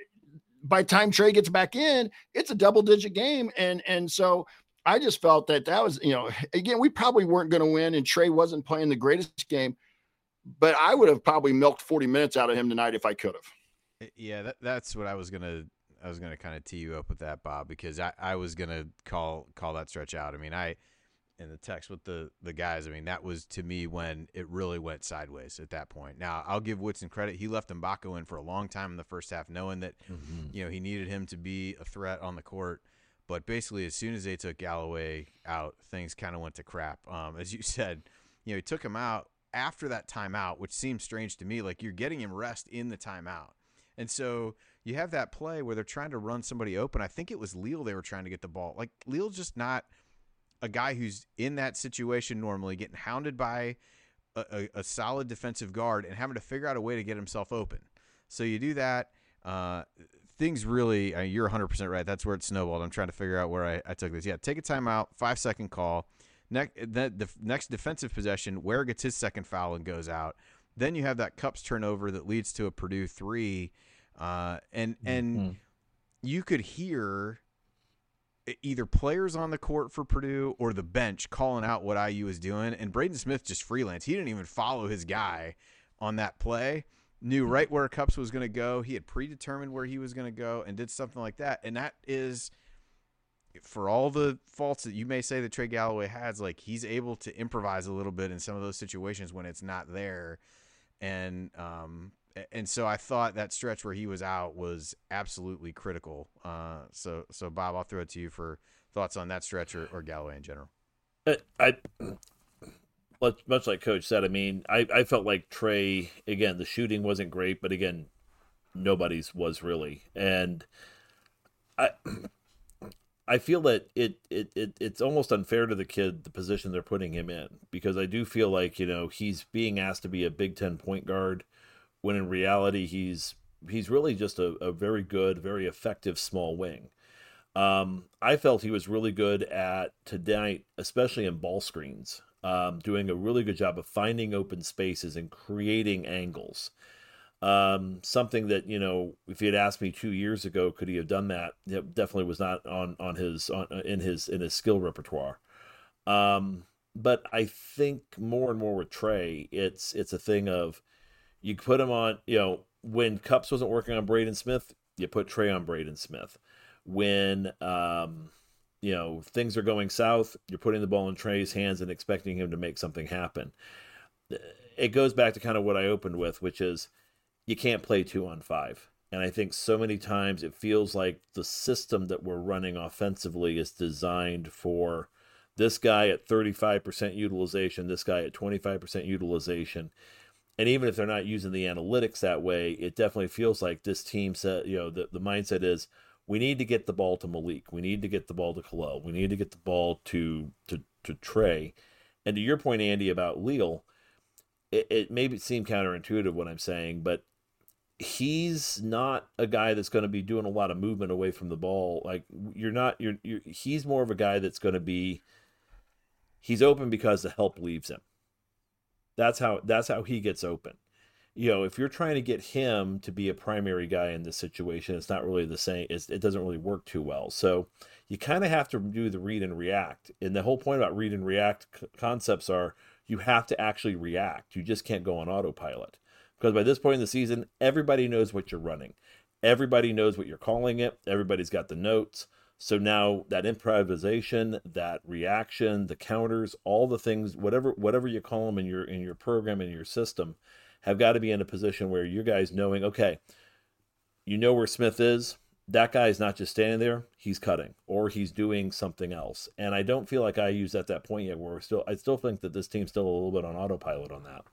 by the time Trey gets back in, it's a double digit game. And, and so I just felt that that was, you know, again, we probably weren't going to win and Trey wasn't playing the greatest game, but I would have probably milked forty minutes out of him tonight if I could have. Yeah, that, that's what I was gonna. I was gonna kind of tee you up with that, Bob, because I, I was gonna call call that stretch out. I mean, I in the text with the the guys. I mean, that was to me when it really went sideways at that point. Now, I'll give Woodson credit. He left Mbako in for a long time in the first half, knowing that mm-hmm. you know he needed him to be a threat on the court. But basically, as soon as they took Galloway out, things kind of went to crap. Um, as you said, you know, he took him out after that timeout, which seems strange to me. Like, you're getting him rest in the timeout. And so you have that play where they're trying to run somebody open. I think it was Leal they were trying to get the ball. Like, Leal's just not a guy who's in that situation normally, getting hounded by a, a, a solid defensive guard and having to figure out a way to get himself open. So you do that. Uh, things really, I mean, you're one hundred percent right. That's where it snowballed. I'm trying to figure out where I, I took this. Yeah, take a timeout, five-second call. Next, the, the next defensive possession, Ware gets his second foul and goes out. Then you have that Cupps turnover that leads to a Purdue three, uh, and and mm-hmm. you could hear either players on the court for Purdue or the bench calling out what I U is doing, and Braden Smith just freelance. He didn't even follow his guy on that play. Knew right where Cupps was going to go. He had predetermined where he was going to go and did something like that, and that is – for all the faults that you may say that Trey Galloway has, like he's able to improvise a little bit in some of those situations when it's not there. And, um, and so I thought that stretch where he was out was absolutely critical. Uh, so, so Bob, I'll throw it to you for thoughts on that stretch or, or Galloway in general. I, much like Coach said, I mean, I, I felt like Trey, again, the shooting wasn't great, but again, nobody's was really. And I I feel that it, it, it it's almost unfair to the kid, the position they're putting him in, because I do feel like, you know, he's being asked to be a Big Ten point guard when in reality he's he's really just a, a very good, very effective small wing. Um, I felt he was really good at tonight, especially in ball screens, um, doing a really good job of finding open spaces and creating angles. Um, something that, you know, if you had asked me two years ago, could he have done that? It definitely was not on, on his, on, in his, in his skill repertoire. Um, but I think more and more with Trey, it's, it's a thing of you put him on, you know, when Cups wasn't working on Braden Smith, you put Trey on Braden Smith. When, um, you know, things are going south, you're putting the ball in Trey's hands and expecting him to make something happen. It goes back to kind of what I opened with, which is you can't play two on five. And I think so many times it feels like the system that we're running offensively is designed for this guy at thirty-five percent utilization, this guy at twenty-five percent utilization. And even if they're not using the analytics that way, it definitely feels like this team said, you know, the, the mindset is, we need to get the ball to Malik. We need to get the ball to Khalil. We need to get the ball to to, to Trey. And to your point, Andy, about Leal, it, it maybe seem counterintuitive what I'm saying, but he's not a guy that's going to be doing a lot of movement away from the ball. Like you're not, you're, you're he's more of a guy that's going to be, he's open because the help leaves him. That's how, that's how he gets open. You know, if you're trying to get him to be a primary guy in this situation, it's not really the same. It's, it doesn't really work too well. So you kind of have to do the read and react. And the whole point about read and react c- concepts are you have to actually react. You just can't go on autopilot. Because by this point in the season, everybody knows what you're running. Everybody knows what you're calling it. Everybody's got the notes. So now that improvisation, that reaction, the counters, all the things, whatever whatever you call them in your in your program, in your system, have got to be in a position where you guys knowing, okay, you know where Smith is. That guy is not just standing there. He's cutting or he's doing something else. And I don't feel like I use at that point yet where we're still, I still think that this team's still a little bit on autopilot on that.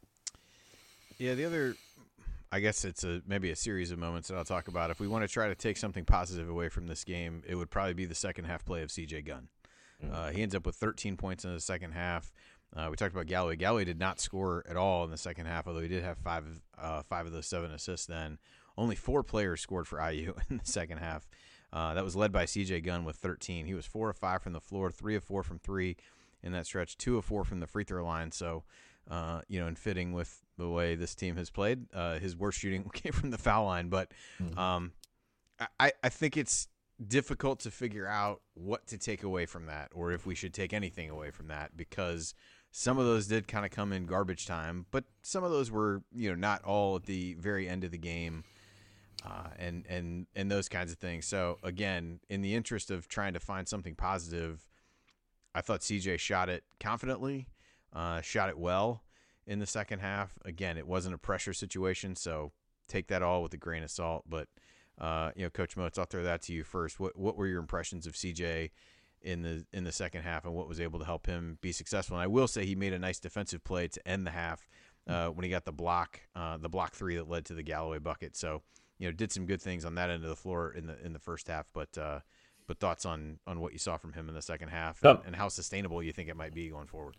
Yeah, the other, I guess it's a maybe a series of moments that I'll talk about. If we want to try to take something positive away from this game, it would probably be the second half play of C J Gunn. Mm-hmm. Uh, he ends up with thirteen points in the second half. Uh, we talked about Galloway. Galloway did not score at all in the second half, although he did have five uh, five of those seven assists then. Only four players scored for I U in the second half. Uh, that was led by C J Gunn with thirteen. He was four of five from the floor, three of four from three in that stretch, two of four from the free throw line. So, uh, you know, in fitting with the way this team has played, uh, his worst shooting came from the foul line. But um, I, I think it's difficult to figure out what to take away from that or if we should take anything away from that because – some of those did kind of come in garbage time, but some of those were, you know, not all at the very end of the game, uh, and and and those kinds of things. So again, in the interest of trying to find something positive, I thought C J shot it confidently, uh, shot it well in the second half. Again, it wasn't a pressure situation, so take that all with a grain of salt. But uh, you know, Coach Moats, I'll throw that to you first. What what were your impressions of C J in the in the second half and what was able to help him be successful? And I will say he made a nice defensive play to end the half uh, when he got the block, uh, the block three that led to the Galloway bucket. So, you know, did some good things on that end of the floor in the in the first half. But uh, but thoughts on on what you saw from him in the second half and, and how sustainable you think it might be going forward?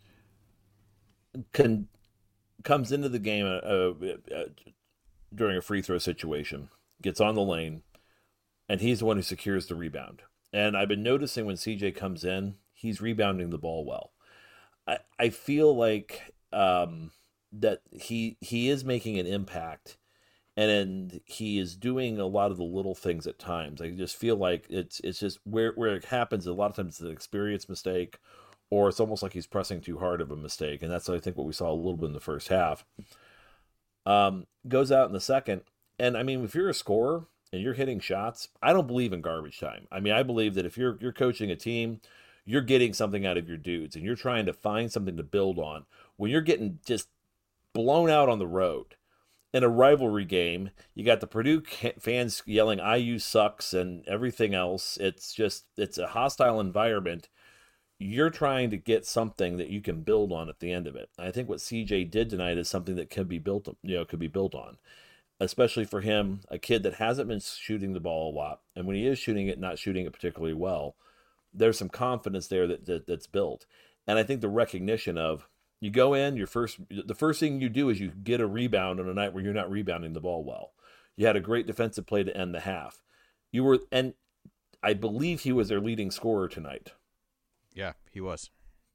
Can, comes into the game uh, uh, during a free throw situation, gets on the lane, and he's the one who secures the rebound. And I've been noticing when C J comes in, he's rebounding the ball well. I, I feel like um, that he he is making an impact, and, and he is doing a lot of the little things at times. I just feel like it's it's just where, where it happens, a lot of times it's an experience mistake, or it's almost like he's pressing too hard of a mistake. And that's, I think, what we saw a little bit in the first half. Um, goes out in the second. And, I mean, if you're a scorer, and you're hitting shots, I don't believe in garbage time. I mean, I believe that if you're you're coaching a team, you're getting something out of your dudes, and you're trying to find something to build on. When you're getting just blown out on the road in a rivalry game, you got the Purdue fans yelling I U sucks and everything else. It's just, it's a hostile environment. You're trying to get something that you can build on at the end of it. I think what C J did tonight is something that can be built, you know, could be built on, especially for him, a kid that hasn't been shooting the ball a lot. And when he is shooting it, not shooting it particularly well, there's some confidence there that, that that's built. And I think the recognition of, you go in, your first, the first thing you do is you get a rebound on a night where you're not rebounding the ball well. You had a great defensive play to end the half. You were, and I believe he was their leading scorer tonight. Yeah, he was.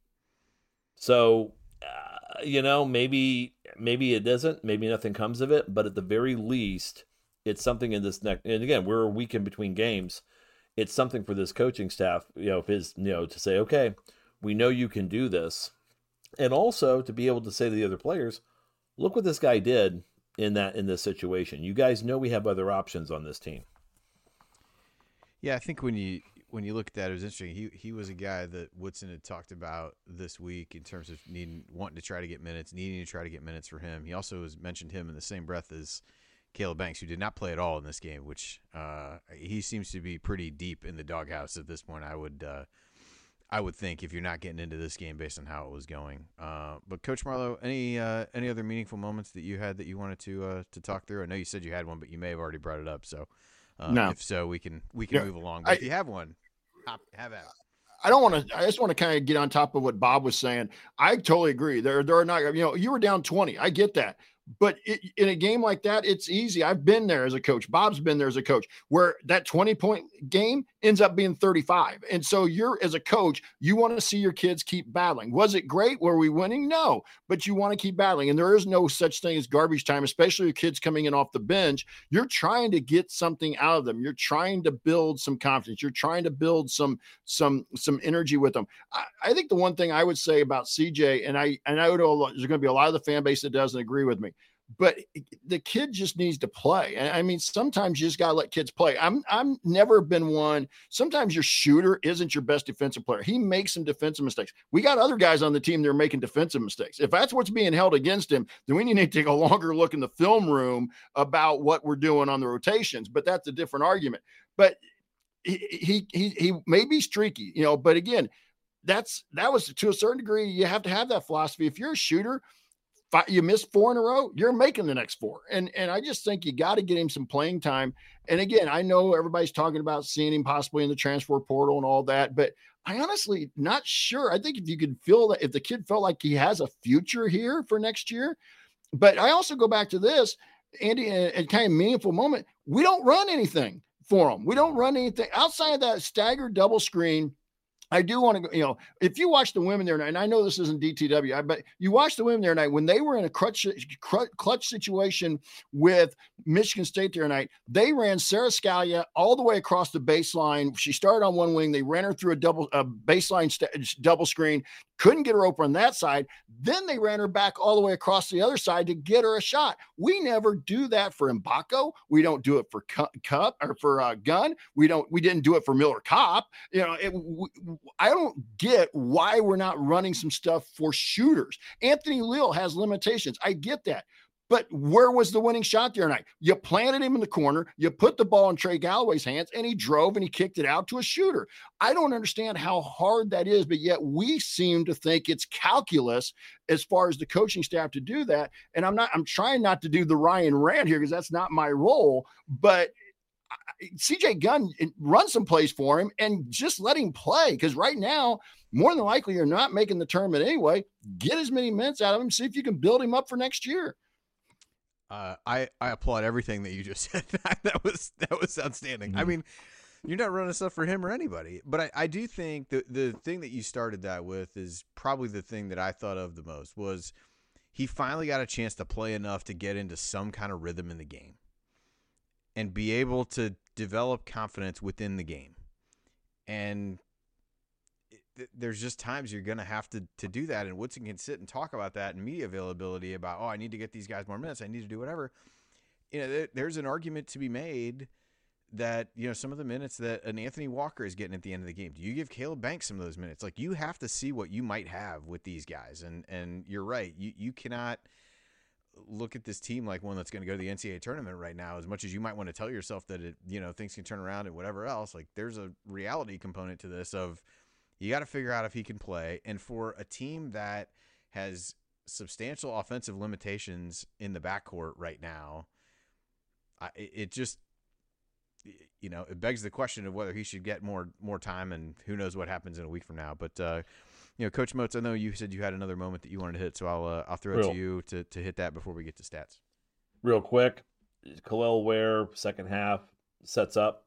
So, uh, you know, maybe maybe it doesn't, maybe nothing comes of it, but at the very least, it's something in this next. And again, we're a week in between games. It's something for this coaching staff, you know, his, you know, to say, okay, we know you can do this. And also to be able to say to the other players, look what this guy did in that in this situation. You guys know we have other options on this team. Yeah, I think when you when you look at that, it was interesting. He he was a guy that Woodson had talked about this week in terms of needing wanting to try to get minutes, needing to try to get minutes for him. He also has mentioned him in the same breath as Caleb Banks, who did not play at all in this game, which uh, he seems to be pretty deep in the doghouse at this point. I would uh, I would think if you're not getting into this game based on how it was going. Uh, but Coach Marlowe, any uh, any other meaningful moments that you had that you wanted to uh, to talk through? I know you said you had one, but you may have already brought it up. So uh, no. if so, we can we can Yeah, move along. But I, if you have one, hop, have at it. I don't want to. I just want to kind of get on top of what Bob was saying. I totally agree. There, there are not. You know, you were down twenty. I get that. But it, in a game like that, it's easy. I've been there as a coach. Bob's been there as a coach, where that twenty-point game ends up being thirty-five. And so you're, as a coach, you want to see your kids keep battling. Was it great? Were we winning? No. But you want to keep battling. And there is no such thing as garbage time, especially your kids coming in off the bench. You're trying to get something out of them. You're trying to build some confidence. You're trying to build some some some energy with them. I, I think the one thing I would say about C J, and I, and I would know there's going to be a lot of the fan base that doesn't agree with me, but the kid just needs to play. I mean, sometimes you just got to let kids play. I'm, I'm never been one. Sometimes your shooter isn't your best defensive player. He makes some defensive mistakes. We got other guys on the team that are making defensive mistakes. If that's what's being held against him, then we need to take a longer look in the film room about what we're doing on the rotations. But that's a different argument. But he, he, he, he may be streaky, you know, but again, that's, that was to a certain degree, you have to have that philosophy. If you're a shooter, you miss four in a row, you're making the next four. And and I just think you got to get him some playing time. And again, I know everybody's talking about seeing him possibly in the transfer portal and all that, but I honestly not sure. I think if you could feel that, if the kid felt like he has a future here for next year. But I also go back to this, Andy, and, and kind of meaningful moment. We don't run anything for him. We don't run anything outside of that staggered double screen. I do want to go, you know, if you watch the women there tonight, and I know this isn't D T W, but you watch the women there tonight, when they were in a clutch, clutch situation with Michigan State there tonight, they ran Sarah Scalia all the way across the baseline. She started on one wing. They ran her through a double a baseline st- double screen, couldn't get her open on that side. Then they ran her back all the way across the other side to get her a shot. We never do that for Mbako. We don't do it for Cup or for uh, Gunn. We don't, we didn't do it for Miller Kopp. You know, it, we, I don't get why we're not running some stuff for shooters. Anthony Leal has limitations. I get that. But where was the winning shot the other night? You planted him in the corner, you put the ball in Trey Galloway's hands, and he drove and he kicked it out to a shooter. I don't understand how hard that is, but yet we seem to think it's calculus as far as the coaching staff to do that. And I'm not, I'm trying not to do the Ryan Rand here because that's not my role, but C J Gunn, run some plays for him and just let him play. Because right now, more than likely, you're not making the tournament anyway. Get as many minutes out of him. See if you can build him up for next year. Uh, I, I applaud everything that you just said. that was that was outstanding. Mm-hmm. I mean, you're not running stuff for him or anybody, but I, I do think the the thing that you started that with is probably the thing that I thought of the most was he finally got a chance to play enough to get into some kind of rhythm in the game and be able to develop confidence within the game. And it, there's just times you're going to have to to do that. And Woodson can sit and talk about that in media availability about, oh, I need to get these guys more minutes. I need to do whatever. You know, there, there's an argument to be made that, you know, some of the minutes that an Anthony Walker is getting at the end of the game? Do you give Caleb Banks some of those minutes? Like, you have to see what you might have with these guys. And, and you're right. You, you cannot look at this team like one that's going to go to the N C double A tournament right now, as much as you might want to tell yourself that it, you know, things can turn around and whatever else. Like, there's a reality component to this of you got to figure out if he can play. And for a team that has substantial offensive limitations in the backcourt right now, I, it just, you know, it begs the question of whether he should get more more time, and who knows what happens in a week from now. But uh, you know, Coach Moats, I know you said you had another moment that you wanted to hit, so I'll uh, I'll throw it Real. to you to to hit that before we get to stats. Real quick, Khalil Ware, second half, sets up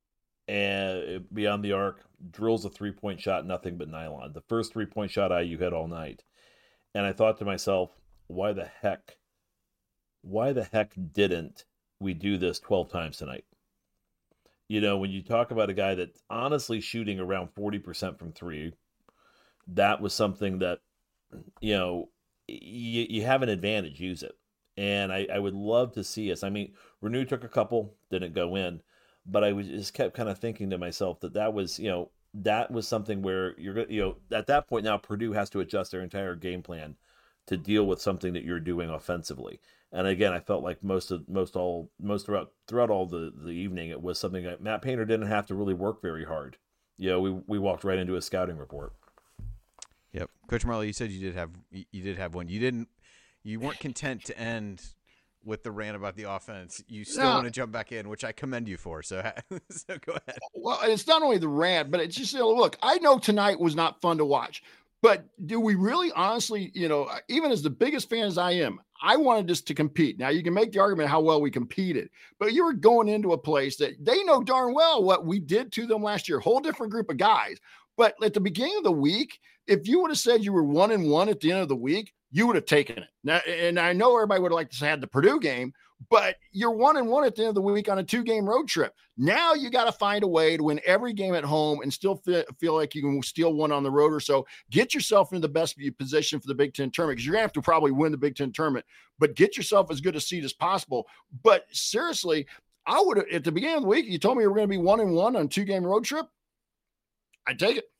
and beyond the arc, drills a three-point shot, nothing but nylon. The first three-point shot I U hit all night. And I thought to myself, why the heck, why the heck didn't we do this twelve times tonight? You know, when you talk about a guy that's honestly shooting around forty percent from three, that was something that, you know, you, you have an advantage, use it. And I, I would love to see us. I mean, Renew took a couple, didn't go in, but I was just kept kind of thinking to myself that that was, you know, that was something where you're, you know, at that point now Purdue has to adjust their entire game plan to deal with something that you're doing offensively. And again, I felt like most of most all most throughout throughout all the, the evening, it was something that Matt Painter didn't have to really work very hard. You know, we we walked right into a scouting report. Yep, Coach Marley, you said you did have you did have one. You didn't. You weren't content to end with the rant about the offense. You still No. want to jump back in, which I commend you for. So, so go ahead. Well, it's not only the rant, but it's just, you know, look, I know tonight was not fun to watch, but do we really honestly, you know, even as the biggest fan as I am, I wanted us to compete. Now, you can make the argument how well we competed, but you were going into a place that they know darn well what we did to them last year, whole different group of guys. But at the beginning of the week, if you would have said you were one and one at the end of the week, you would have taken it. Now, and I know everybody would have liked to have the Purdue game, but you're one and one at the end of the week on a two-game road trip. Now you got to find a way to win every game at home and still feel, feel like you can steal one on the road or so. Get yourself into the best position for the Big Ten tournament, because you're going to have to probably win the Big Ten tournament, but get yourself as good a seat as possible. But seriously, I would have, at the beginning of the week, you told me you were going to be one and one on a two-game road trip, I'd take it.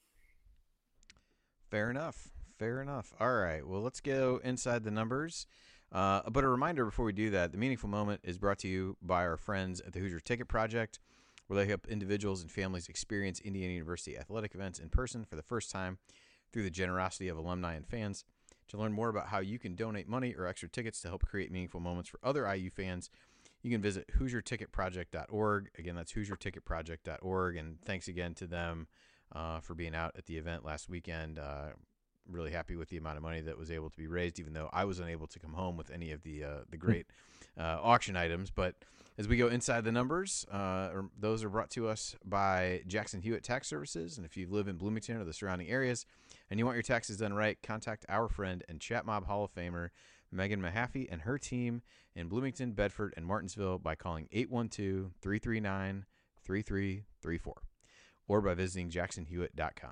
Fair enough. Fair enough. All right. Well, let's go inside the numbers. Uh, but a reminder before we do that, the Meaningful Moment is brought to you by our friends at the Hoosier Ticket Project, where they help individuals and families experience Indiana University athletic events in person for the first time through the generosity of alumni and fans. To learn more about how you can donate money or extra tickets to help create meaningful moments for other I U fans, you can visit hoosier ticket project dot org. Again, that's hoosier ticket project dot org. And thanks again to them uh, for being out at the event last weekend. Uh, really happy with the amount of money that was able to be raised, even though I was unable to come home with any of the uh, the great uh, auction items. But as we go inside the numbers, uh, those are brought to us by Jackson Hewitt Tax Services. And if you live in Bloomington or the surrounding areas and you want your taxes done right, contact our friend and Chat Mob Hall of Famer Megan Mahaffey and her team in Bloomington, Bedford, and Martinsville by calling eight one two, three three nine, three three three four or by visiting jackson hewitt dot com.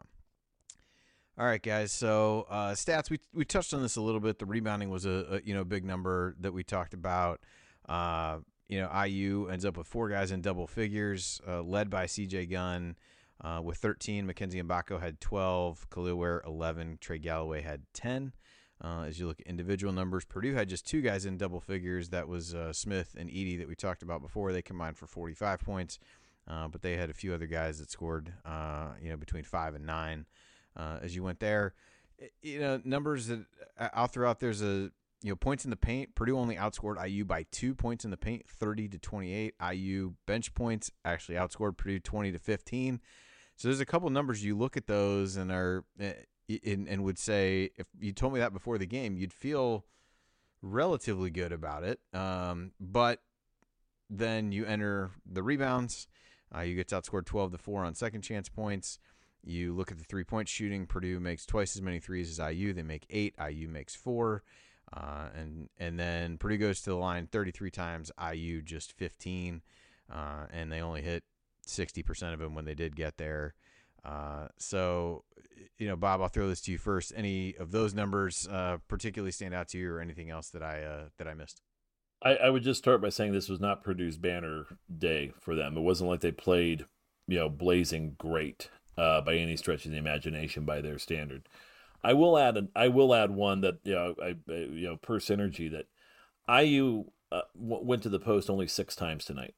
All right, guys. So uh, stats, we we touched on this a little bit. The rebounding was a, a you know big number that we talked about. Uh, you know, I U ends up with four guys in double figures, uh, led by C J Gunn uh, with thirteen. Mackenzie Mbako had twelve. Khalil Ware eleven. Trey Galloway had ten. Uh, as you look at individual numbers, Purdue had just two guys in double figures. That was uh, Smith and Edey that we talked about before. They combined for forty-five points, uh, but they had a few other guys that scored uh, you know between five and nine. Uh, as you went there, you know, numbers that I'll throw out. There's a, you know, points in the paint. Purdue only outscored I U by two points in the paint, thirty to twenty-eight. I U bench points actually outscored Purdue twenty to fifteen. So there's a couple numbers you look at those and are, and, and would say, if you told me that before the game, you'd feel relatively good about it. Um, but then you enter the rebounds. Uh, you get outscored twelve to four on second chance points. You look at the three-point shooting. Purdue makes twice as many threes as I U. They make eight. I U makes four. Uh, and and then Purdue goes to the line thirty-three times. I U just fifteen. Uh, and they only hit sixty percent of them when they did get there. Uh, so, you know, Bob, I'll throw this to you first. Any of those numbers uh, particularly stand out to you, or anything else that I uh, that I missed? I, I would just start by saying this was not Purdue's banner day for them. It wasn't like they played, you know, blazing great uh, by any stretch of the imagination by their standard. I will add an, I will add one that, you know, I, you know, per synergy, that I U uh, w- went to the post only six times tonight.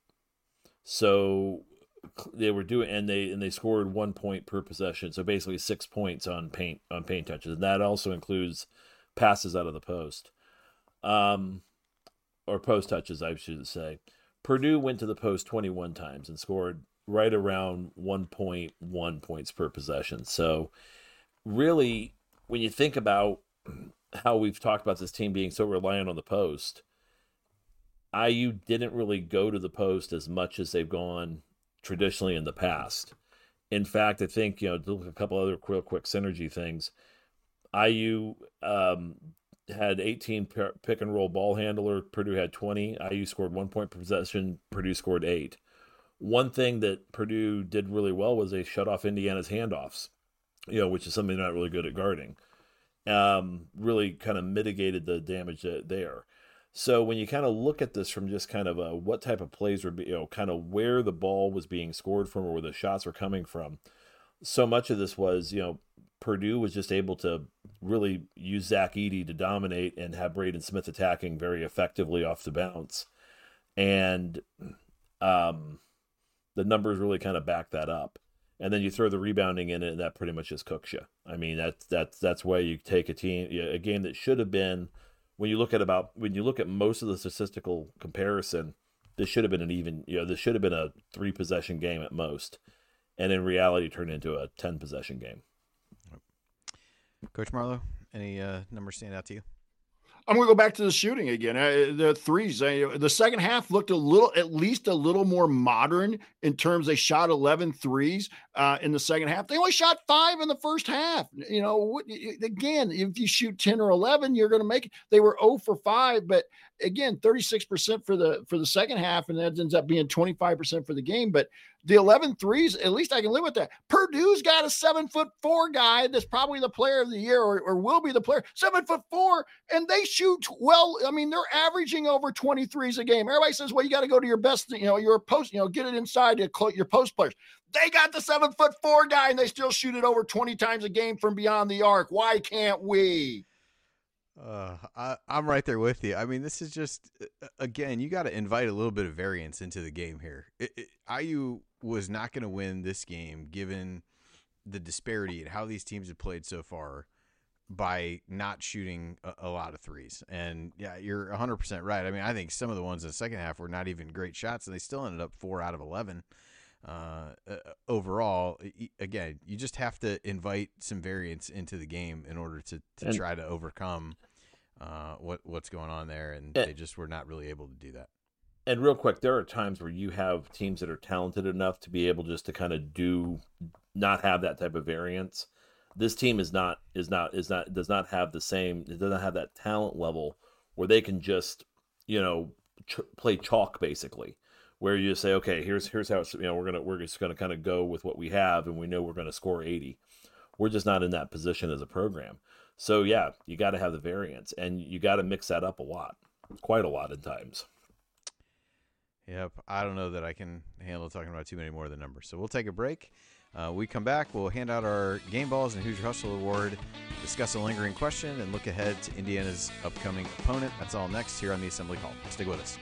So they were doing, and they and they scored one point per possession. So basically six points on paint on paint touches, and that also includes passes out of the post, um, or post touches, I should say. Purdue went to the post twenty-one times and scored right around one point one points per possession. So really, when you think about how we've talked about this team being so reliant on the post, I U didn't really go to the post as much as they've gone traditionally in the past. In fact, I think, you know, to look at a couple other real quick synergy things, I U um, had eighteen pick and roll ball handler. Purdue had twenty. I U scored one point per possession. Purdue scored eight. One thing that Purdue did really well was they shut off Indiana's handoffs, you know, which is something they're not really good at guarding. Um, really kind of mitigated the damage there. So when you kind of look at this from just kind of a, what type of plays were, you know, kind of where the ball was being scored from or where the shots were coming from, so much of this was, you know, Purdue was just able to really use Zach Edey to dominate and have Braden Smith attacking very effectively off the bounce. And um, the numbers really kind of back that up. And then you throw the rebounding in it, and that pretty much just cooks you. I mean, that's that's that's why you take a team, a game that should have been, when you look at about when you look at most of the statistical comparison, this should have been an even, you know, this should have been a three possession game at most, and in reality turned into a ten possession game. Coach Marlowe, any uh, numbers stand out to you? I'm going to go back to the shooting again. Uh, the threes, uh, the second half looked a little, at least a little more modern in terms they shot eleven threes uh, in the second half. They only shot five in the first half. You know, again, if you shoot ten or eleven, you're going to make it. They were zero for five, but again, thirty-six percent for the, for the second half. And that ends up being twenty-five percent for the game. But the eleven threes, at least I can live with that. Purdue's got a seven foot four guy that's probably the player of the year or, or will be the player, seven foot four. And they shoot well. I mean, they're averaging over twenty-threes a game. Everybody says, well, you got to go to your best, you know, your post, you know, get it inside to your post players. They got the seven foot four guy and they still shoot it over twenty times a game from beyond the arc. Why can't we? Uh, I, I'm right there with you. I mean, this is just, again, you got to invite a little bit of variance into the game here. It, it, I U was not going to win this game given the disparity in how these teams have played so far by not shooting a, a lot of threes. And yeah, you're one hundred percent right. I mean, I think some of the ones in the second half were not even great shots, and they still ended up four out of eleven. Uh, uh, overall, again, you just have to invite some variance into the game in order to, to and, try to overcome uh, what what's going on there, and, and they just were not really able to do that. And real quick, there are times where you have teams that are talented enough to be able just to kind of do not have that type of variance. This team is not is not is not does not have the same. It doesn't have that talent level where they can just, you know, ch- play chalk basically. Where you say, okay, here's here's how it's, you know, we're gonna we're just gonna kind of go with what we have, and we know we're gonna score eighty. We're just not in that position as a program. So yeah, you got to have the variance, and you got to mix that up a lot, quite a lot at times. Yep, I don't know that I can handle talking about too many more of the numbers. So we'll take a break. Uh, we come back, we'll hand out our Game Balls and Hoosier Hustle Award, discuss a lingering question, and look ahead to Indiana's upcoming opponent. That's all next here on the Assembly Call. Stick with us.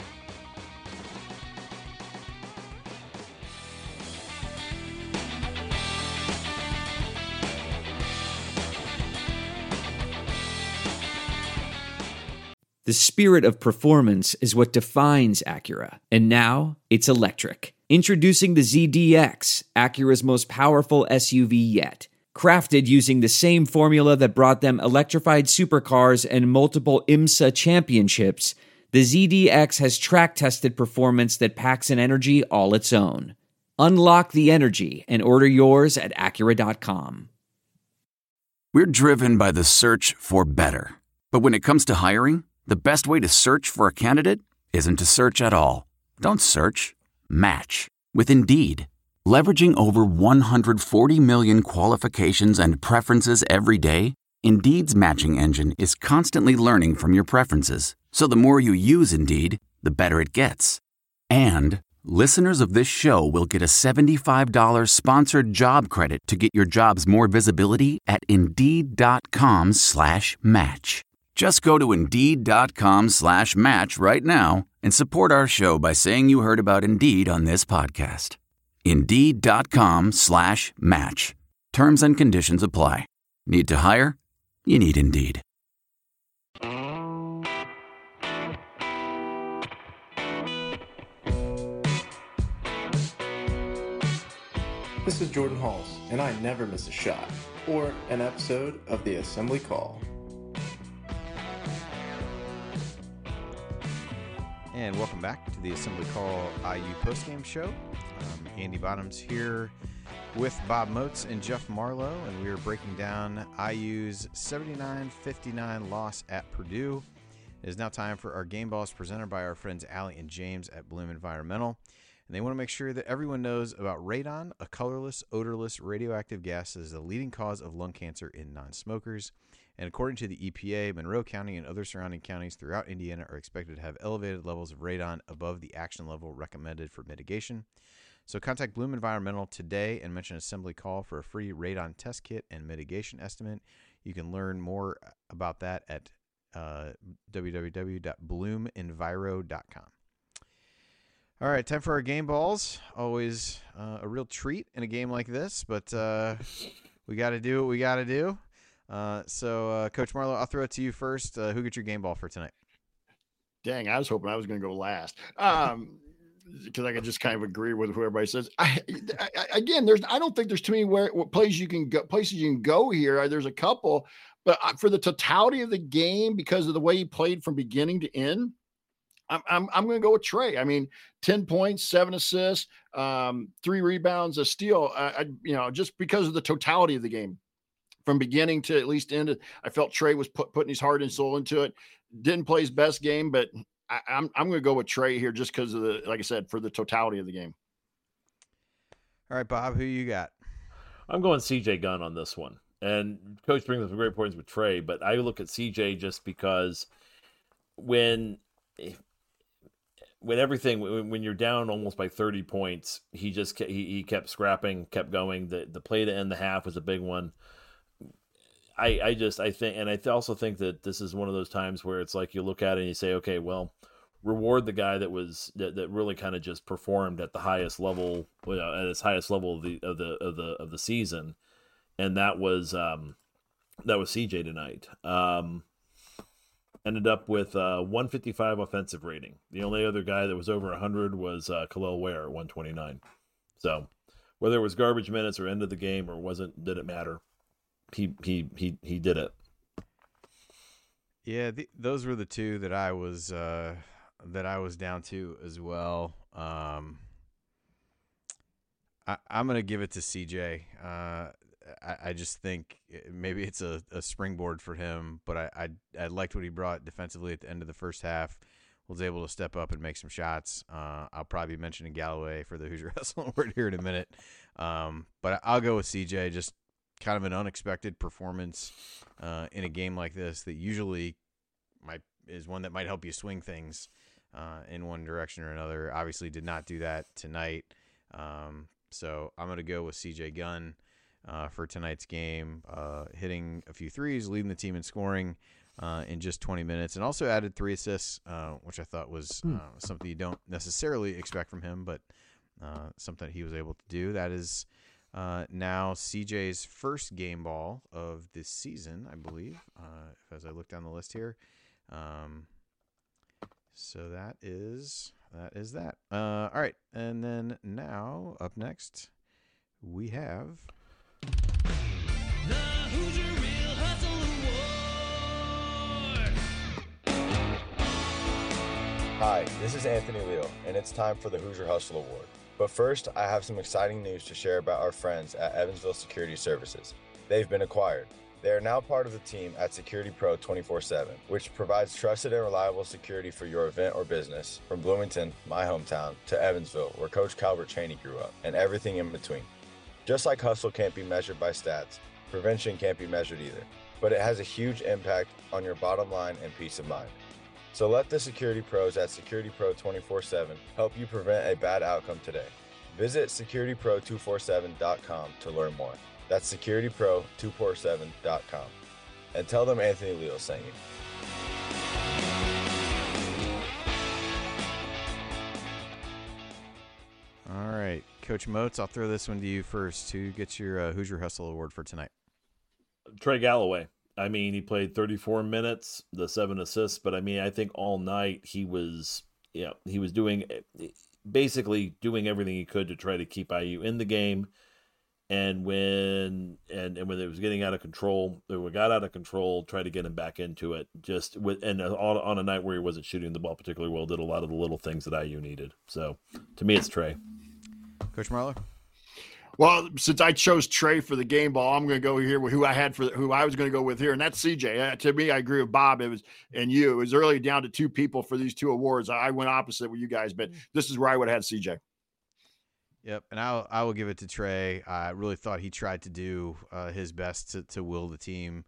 The spirit of performance is what defines Acura, and now it's electric. Introducing the Z D X, Acura's most powerful S U V yet. Crafted using the same formula that brought them electrified supercars and multiple IMSA championships, the Z D X has track-tested performance that packs an energy all its own. Unlock the energy and order yours at Acura dot com. We're driven by the search for better. But when it comes to hiring, the best way to search for a candidate isn't to search at all. Don't search, match with Indeed. Leveraging over one hundred forty million qualifications and preferences every day, Indeed's matching engine is constantly learning from your preferences. So the more you use Indeed, the better it gets. And listeners of this show will get a seventy-five dollars sponsored job credit to get your jobs more visibility at Indeed.com slash match. Just go to Indeed.com slash match right now and support our show by saying you heard about Indeed on this podcast. Indeed.com slash match. Terms and conditions apply. Need to hire? You need Indeed. This is Jordan Halls, and I never miss a shot or an episode of the Assembly Call. And welcome back to the Assembly Call I U postgame show. Um, Andy Bottoms here with Bob Moats and Jeff Marlowe, and we are breaking down I U's seventy-nine fifty-nine loss at Purdue. It is now time for our game balls presented by our friends Allie and James at Bloom Environmental. And they want to make sure that everyone knows about radon, a colorless, odorless, radioactive gas that is the leading cause of lung cancer in non-smokers. And according to the E P A, Monroe County and other surrounding counties throughout Indiana are expected to have elevated levels of radon above the action level recommended for mitigation. So contact Bloom Environmental today and mention Assembly Call for a free radon test kit and mitigation estimate. You can learn more about that at uh, w w w dot bloom enviro dot com. All right, time for our game balls. Always uh, a real treat in a game like this, but uh, we got to do what we got to do. Uh, so, uh, Coach Marlowe, I'll throw it to you first. Uh, who gets your game ball for tonight? Dang, I was hoping I was going to go last. Um, because I can just kind of agree with who everybody says. I, I, again, there's I don't think there's too many where places you can go places you can go here. There's a couple, but for the totality of the game, because of the way he played from beginning to end, I'm I'm, I'm going to go with Trey. I mean, ten points, seven assists, um, three rebounds, a steal. I, I you know just because of the totality of the game, from beginning to at least end, I felt Trey was put, putting his heart and soul into it. Didn't play his best game, but I, I'm I'm going to go with Trey here just because of the, like I said, for the totality of the game. All right, Bob, who you got? I'm going C J Gunn on this one. And Coach brings up some great points with Trey, but I look at C J just because when when everything when, when you're down almost by thirty points, he just kept, he he kept scrapping, kept going. The the play to end the half was a big one. I, I just, I think, and I also think that this is one of those times where it's like you look at it and you say, okay, well, reward the guy that was, that, that really kind of just performed at the highest level, you know, at its highest level of the, of the, of the, of the season. And that was, um, that was C J tonight. Um, ended up with a one fifty-five offensive rating. The only other guy that was over one hundred was uh, Khalil Ware at one twenty-nine. So whether it was garbage minutes or end of the game or wasn't, didn't matter. He he he he did it. Yeah, the, those were the two that I was uh, that I was down to as well. Um, I, I'm gonna give it to C J. Uh, I, I just think maybe it's a, a springboard for him, but I, I I liked what he brought defensively at the end of the first half. Was able to step up and make some shots. Uh, I'll probably be mentioning Galloway for the Hoosier Hustle Award here in a minute, um, but I'll go with C J. Just kind of an unexpected performance uh, in a game like this that usually might is one that might help you swing things uh, in one direction or another. Obviously did not do that tonight. Um, so I'm going to go with C J Gunn uh, for tonight's game, uh, hitting a few threes, leading the team in scoring uh, in just twenty minutes, and also added three assists, uh, which I thought was uh, something you don't necessarily expect from him, but uh, something he was able to do. That is Uh, now C J's first game ball of this season, I believe, uh, as I look down the list here. Um, so that is that is that. Uh, all right, and then now up next we have The Hoosier Real Hustle Award. Hi, this is Anthony Leal, and it's time for the Hoosier Hustle Award. But first, I have some exciting news to share about our friends at Evansville Security Services. They've been acquired. They are now part of the team at Security Pro twenty-four seven, which provides trusted and reliable security for your event or business, from Bloomington, my hometown, to Evansville, where Coach Calvert Chaney grew up, and everything in between. Just like hustle can't be measured by stats, prevention can't be measured either, but it has a huge impact on your bottom line and peace of mind. So let the security pros at Security Pro twenty-four seven help you prevent a bad outcome today. Visit security pro two forty-seven dot com to learn more. That's security pro two forty-seven dot com. And tell them Anthony Leo sent you. All right, Coach Moats, I'll throw this one to you first. Who gets your uh, Hoosier Hustle Award for tonight? Trey Galloway. I mean, he played thirty-four minutes, the seven assists, but I mean, I think all night he was, you know, he was doing, basically doing everything he could to try to keep I U in the game. And when, and, and when it was getting out of control, it got out of control, try to get him back into it just with, and on, on a night where he wasn't shooting the ball particularly well, did a lot of the little things that I U needed. So to me, it's Trey. Coach Marlar? Well, since I chose Trey for the game ball, I'm going to go here with who I had for who I was going to go with here, and that's C J. Uh, to me, I agree with Bob. It was and you. It was early down to two people for these two awards. I went opposite with you guys, but this is where I would have had C J. Yep, and I'll I will give it to Trey. I really thought he tried to do uh, his best to to will the team.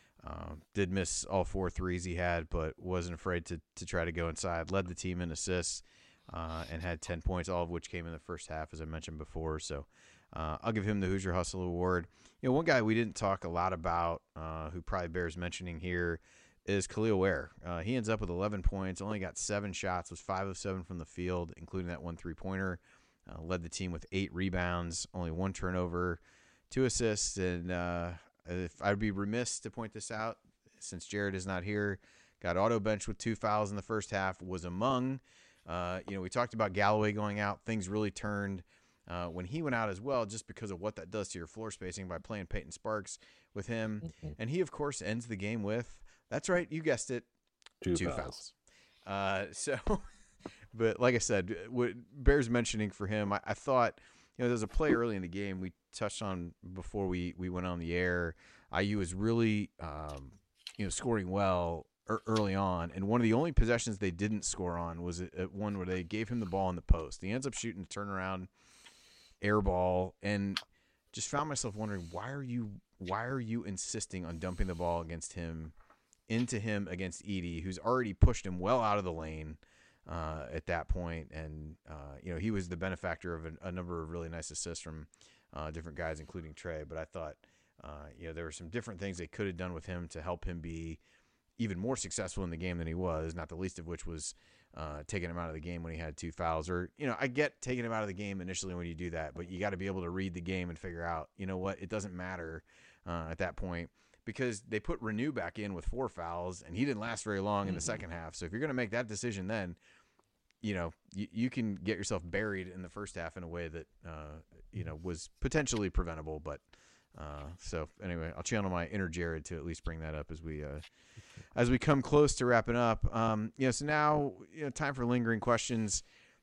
Um, did miss all four threes he had, but wasn't afraid to to try to go inside. Led the team in assists uh, and had ten points, all of which came in the first half, as I mentioned before. So. Uh, I'll give him the Hoosier Hustle Award. You know, one guy we didn't talk a lot about, uh, who probably bears mentioning here, is Khalil Ware. Uh, he ends up with eleven points, only got seven shots, was five of seven from the field, including that one three-pointer. Uh, led the team with eight rebounds, only one turnover, two assists. And uh, if I'd be remiss to point this out, since Jared is not here, got auto benched with two fouls in the first half, was among. Uh, you know, we talked about Galloway going out. Things really turned Uh, when he went out as well, just because of what that does to your floor spacing by playing Peyton Sparks with him. Mm-hmm. And he, of course, ends the game with, that's right, you guessed it, two, two fouls. fouls. Uh, so, but like I said, what bears mentioning for him, I, I thought, you know, there's a play early in the game we touched on before we, we went on the air. I U was really, um, you know, scoring well early on, and one of the only possessions they didn't score on was a, a one where they gave him the ball in the post. He ends up shooting a turnaround air ball, and just found myself wondering, why are you why are you insisting on dumping the ball against him into him against Edey, who's already pushed him well out of the lane uh, at that point. And uh, you know, he was the benefactor of a, a number of really nice assists from uh, different guys, including Trey. But I thought uh, you know, there were some different things they could have done with him to help him be even more successful in the game than he was, not the least of which was Uh, taking him out of the game when he had two fouls. Or, you know, I get taking him out of the game initially when you do that, but you got to be able to read the game and figure out, you know what, it doesn't matter uh, at that point, because they put Renew back in with four fouls, and he didn't last very long mm-hmm. in the second half. So if you're going to make that decision then, you know, you, you can get yourself buried in the first half in a way that, uh, you know, was potentially preventable. But uh, so anyway, I'll channel my inner Jared to at least bring that up as we uh, as we come close to wrapping up. Um, you know, so now, you know, time for lingering questions.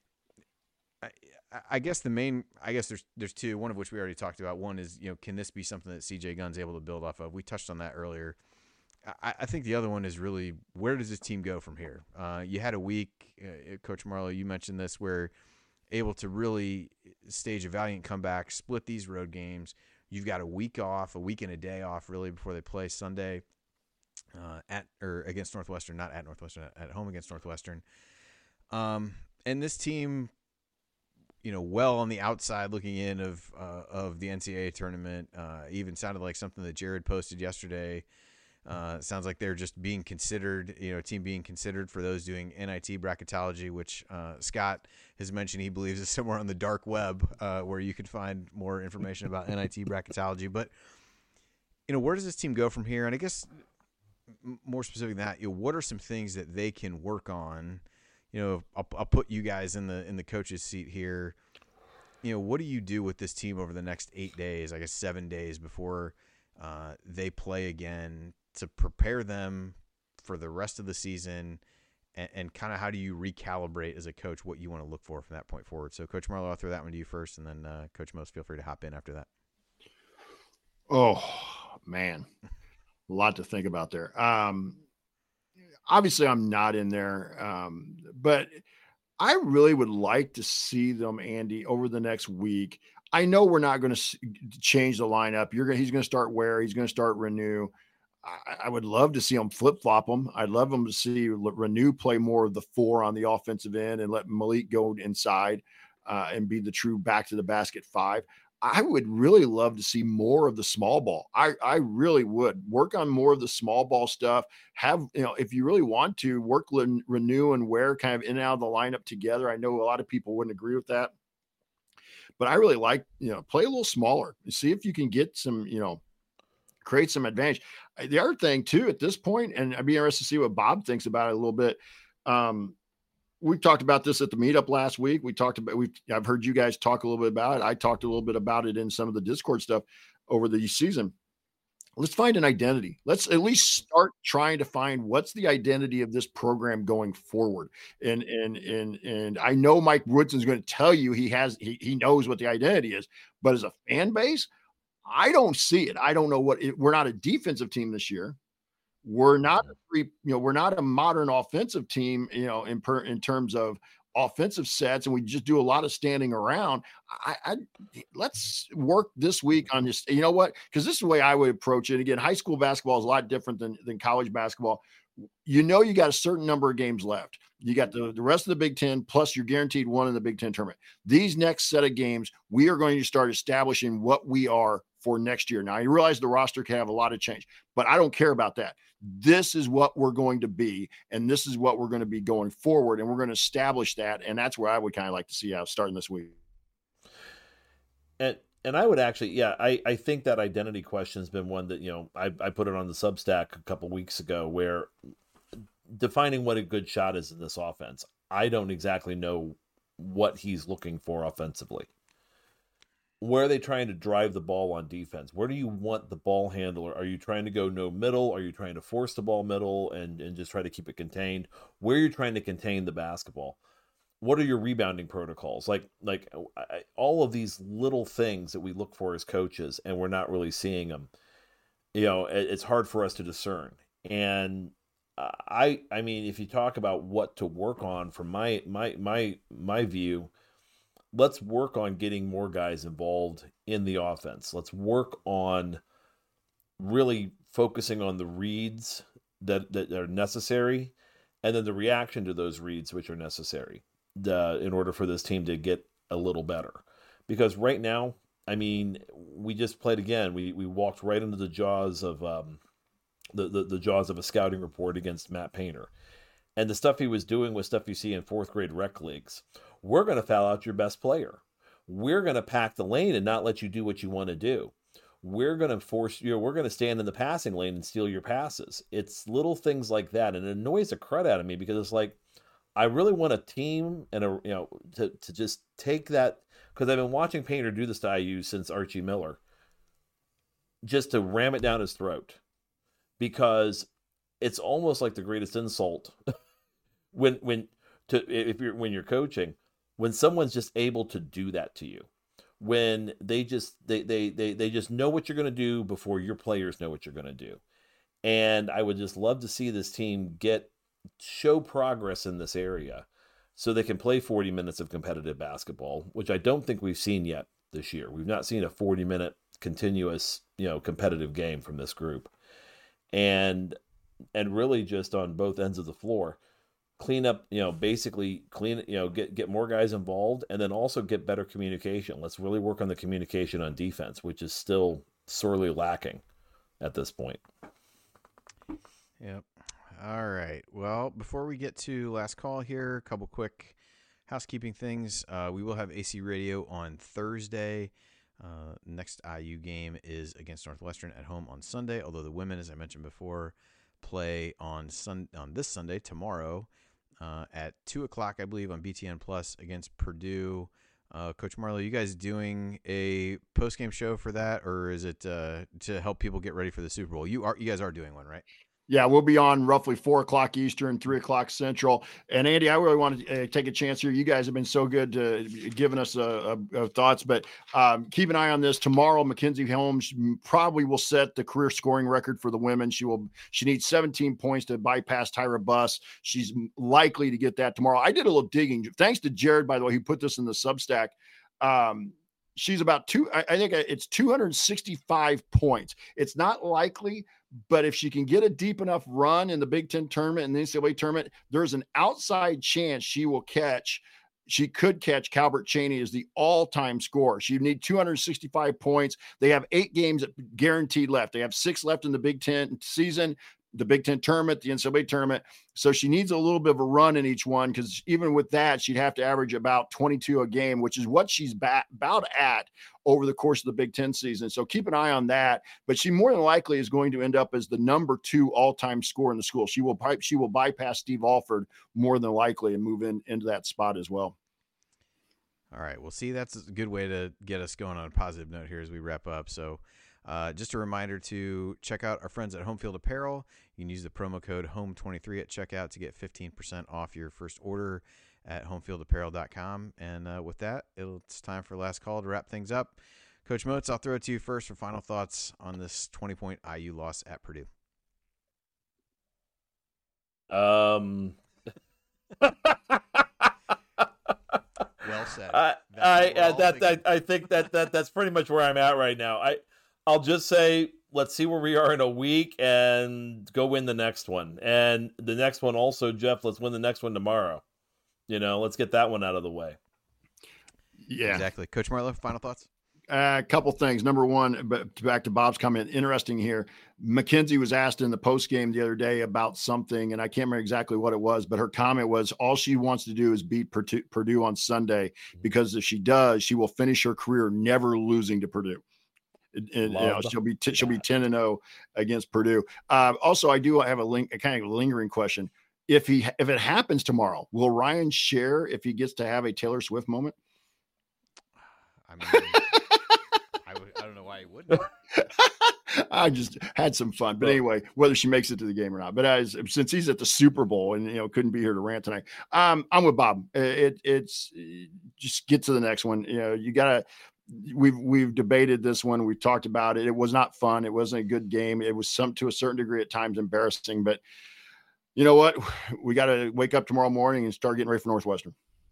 I, I guess the main, I guess there's there's two, one of which we already talked about. One is, you know, can this be something that C J Gunn's able to build off of? We touched on that earlier. I, I think the other one is really, where does this team go from here? Uh, you had a week, uh, Coach Marlowe, you mentioned this, where able to really stage a valiant comeback, split these road games. You've got a week off, a week and a day off, really, before they play Sunday uh, at or against Northwestern, not at Northwestern, at home against Northwestern. Um, and this team, you know, well on the outside looking in of uh, of the N C double A tournament, uh, even sounded like something that Jared posted yesterday. Uh, sounds like they're just being considered, you know, a team being considered for those doing N I T bracketology, which uh, Scott has mentioned he believes is somewhere on the dark web uh, where you could find more information about N I T bracketology. But, you know, where does this team go from here? And I guess more specific than that, you know, what are some things that they can work on? You know, I'll, I'll put you guys in the in the coach's seat here. You know, what do you do with this team over the next eight days, I guess seven days before uh, they play again, to prepare them for the rest of the season, and, and kind of how do you recalibrate as a coach what you want to look for from that point forward? So, Coach Marlowe, I'll throw that one to you first, and then uh, Coach Most, feel free to hop in after that. Oh, man. A lot to think about there. Um, obviously, I'm not in there, um, but I really would like to see them, Andy, over the next week. I know we're not going to change the lineup. You're gonna, he's going to start Ware. He's going to start Renew. I, I would love to see them flip flop them. I'd love them to see Renew play more of the four on the offensive end and let Malik go inside uh, and be the true back to the basket five. I would really love to see more of the small ball. I, I really would work on more of the small ball stuff. Have, you know, if you really want to work Renew and Ware kind of in and out of the lineup together. I know a lot of people wouldn't agree with that, but I really like, you know, play a little smaller and see if you can get some, you know, create some advantage. The other thing too, at this point, and I'd be interested to see what Bob thinks about it a little bit. Um, we talked about this at the meetup last week. We talked about, we I've heard you guys talk a little bit about it. I talked a little bit about it in some of the Discord stuff over the season. Let's find an identity. Let's at least start trying to find what's the identity of this program going forward. And, and, and, and I know Mike Woodson's going to tell you he has, he, he knows what the identity is, but as a fan base, I don't see it. I don't know what it, we're not a defensive team this year. We're not a free, you know, we're not a modern offensive team, you know, in per, in terms of offensive sets, and we just do a lot of standing around. I, I let's work this week on this. You know what? Because this is the way I would approach it. Again, high school basketball is a lot different than, than college basketball. You know, you got a certain number of games left. You got the, the rest of the Big Ten, plus you're guaranteed one in the Big Ten tournament. These next set of games, we are going to start establishing what we are for next year. Now, I realize the roster can have a lot of change, but I don't care about that. This is what we're going to be, and this is what we're going to be going forward, and we're going to establish that, and that's where I would kind of like to see how starting this week. And and I would actually, yeah, I, I think that identity question has been one that, you know, I, I put it on the Substack a couple weeks ago, where defining what a good shot is in this offense, I don't exactly know what he's looking for offensively. Where are they trying to drive the ball on defense? Where do you want the ball handler? Are you trying to go no middle? Are you trying to force the ball middle and, and just try to keep it contained? Where are you trying to contain the basketball? What are your rebounding protocols? Like, like I, all of these little things that we look for as coaches, and we're not really seeing them. You know, it, it's hard for us to discern. And uh, I, I mean, if you talk about what to work on from my, my, my, my view, let's work on getting more guys involved in the offense. Let's work on really focusing on the reads that, that are necessary, and then the reaction to those reads which are necessary the, in order for this team to get a little better. Because right now, I mean, we just played again. We we walked right into the jaws of um, the, the, the jaws of a scouting report against Matt Painter. And the stuff he was doing was stuff you see in fourth grade rec leagues. We're going to foul out your best player. We're going to pack the lane and not let you do what you want to do. We're going to force you, know, we're going to stand in the passing lane and steal your passes. It's little things like that. And it annoys the crud out of me, because it's like, I really want a team and a, you know, to, to just take that, because I've been watching Painter do this to I U since Archie Miller, just to ram it down his throat, because it's almost like the greatest insult when, when, to, if you're, when you're coaching, when someone's just able to do that to you, when they just, they, they, they, they just know what you're going to do before your players know what you're going to do. And I would just love to see this team get, show progress in this area so they can play forty minutes of competitive basketball, which I don't think we've seen yet this year. We've not seen a forty minute continuous, you know, competitive game from this group. And, and really just on both ends of the floor, clean up, you know, basically clean, you know, get, get more guys involved, and then also get better communication. Let's really work on the communication on defense, which is still sorely lacking at this point. Yep. All right. Well, before we get to last call here, a couple quick housekeeping things. Uh, we will have A C Radio on Thursday. Uh, next I U game is against Northwestern at home on Sunday, although the women, as I mentioned before, play on sun on this Sunday, tomorrow, uh, at two o'clock, I believe, on B T N Plus against Purdue. Uh, Coach Marlowe, you guys doing a post-game show for that, or is it uh, to help people get ready for the Super Bowl? You are, you guys are doing one, right? Yeah, we'll be on roughly four o'clock Eastern, three o'clock Central. And Andy, I really want to uh, take a chance here. You guys have been so good to giving us uh, uh, thoughts, but um, keep an eye on this. Tomorrow, Mackenzie Holmes probably will set the career scoring record for the women. She will. She needs seventeen points to bypass Tyra Buss. She's likely to get that tomorrow. I did a little digging. Thanks to Jared, by the way, he put this in the Substack. Um, she's about two. I, I think it's two hundred sixty-five points. It's not likely, but if she can get a deep enough run in the Big Ten tournament and the N C double A tournament, there's an outside chance she will catch. She could catch Calbert Cheaney as the all-time scorer. She'd need two hundred sixty-five points. They have eight games guaranteed left. They have six left in the Big Ten season, the Big Ten tournament, the N C double A tournament. So she needs a little bit of a run in each one, because even with that, she'd have to average about twenty-two a game, which is what she's ba- about at over the course of the Big Ten season. So keep an eye on that. But she more than likely is going to end up as the number two all-time scorer in the school. She will she will bypass Steve Alford more than likely and move in into that spot as well. All right. Well, see, that's a good way to get us going on a positive note here as we wrap up. So uh, just a reminder to check out our friends at Home Field Apparel. You can use the promo code home twenty-three at checkout to get fifteen percent off your first order at home field apparel dot com. And uh, with that, it's time for last call to wrap things up. Coach Moats, I'll throw it to you first for final thoughts on this twenty-point I U loss at Purdue. Um... Well said. I I, uh, that, that I think that, that that's pretty much where I'm at right now. I I'll just say, let's see where we are in a week and go win the next one. And the next one also, Jeff, let's win the next one tomorrow. You know, let's get that one out of the way. Yeah, exactly. Coach Marlowe, final thoughts? A uh, couple things. Number one, but back to Bob's comment, interesting here. Mackenzie was asked in the post game the other day about something, and I can't remember exactly what it was, but her comment was all she wants to do is beat Purdue on Sunday, because if she does, she will finish her career never losing to Purdue. And, you know, she'll be t- she'll be ten and zero against Purdue. Uh, also, I do have a link, a kind of lingering question. If he if it happens tomorrow, will Ryan share if he gets to have a Taylor Swift moment? I mean. I don't know why he wouldn't. I just had some fun, but anyway, whether she makes it to the game or not. But as since he's at the Super Bowl and you know couldn't be here to rant tonight, um, I'm with Bob. It it's just get to the next one. You know, you gotta. We've we've debated this one. We've talked about it. It was not fun. It wasn't a good game. It was some to a certain degree at times embarrassing. But you know what? We got to wake up tomorrow morning and start getting ready for Northwestern.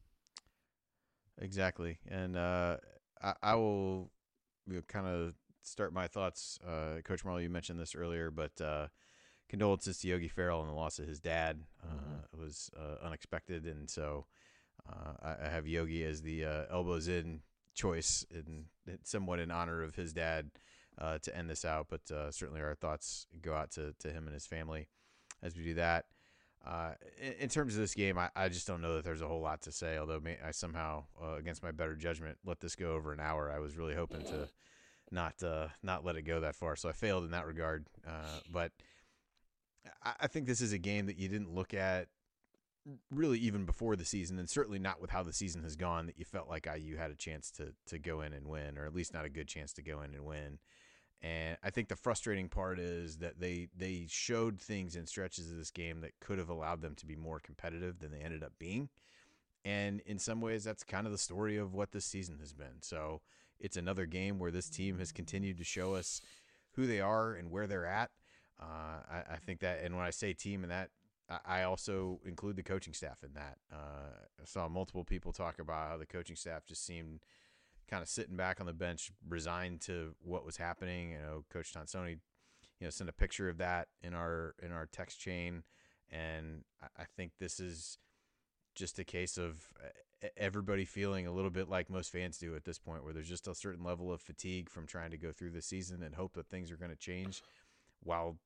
Exactly, and uh, I, I will. We'll kind of start my thoughts. Uh, Coach Marlowe, you mentioned this earlier, but uh, condolences to Yogi Ferrell on the loss of his dad. Uh, mm-hmm. It was uh, unexpected, and so uh, I, I have Yogi as the uh, elbows in choice, and somewhat in honor of his dad uh, to end this out. But uh, certainly our thoughts go out to, to him and his family as we do that. Uh, in, in terms of this game, I, I just don't know that there's a whole lot to say, although may, I somehow, uh, against my better judgment, let this go over an hour. I was really hoping to not uh, not let it go that far, so I failed in that regard. Uh, but I, I think this is a game that you didn't look at really even before the season, and certainly not with how the season has gone, that you felt like I U had a chance to to go in and win, or at least not a good chance to go in and win. And I think the frustrating part is that they they showed things in stretches of this game that could have allowed them to be more competitive than they ended up being. And in some ways, that's kind of the story of what this season has been. So it's another game where this team has continued to show us who they are and where they're at. Uh, I, I think that, and when I say team and that, I also include the coaching staff in that. Uh, I saw multiple people talk about how the coaching staff just seemed kind of sitting back on the bench, resigned to what was happening. You know, Coach Tonsoni, you know, sent a picture of that in our in our text chain, and I think this is just a case of everybody feeling a little bit like most fans do at this point, where there's just a certain level of fatigue from trying to go through the season and hope that things are going to change, while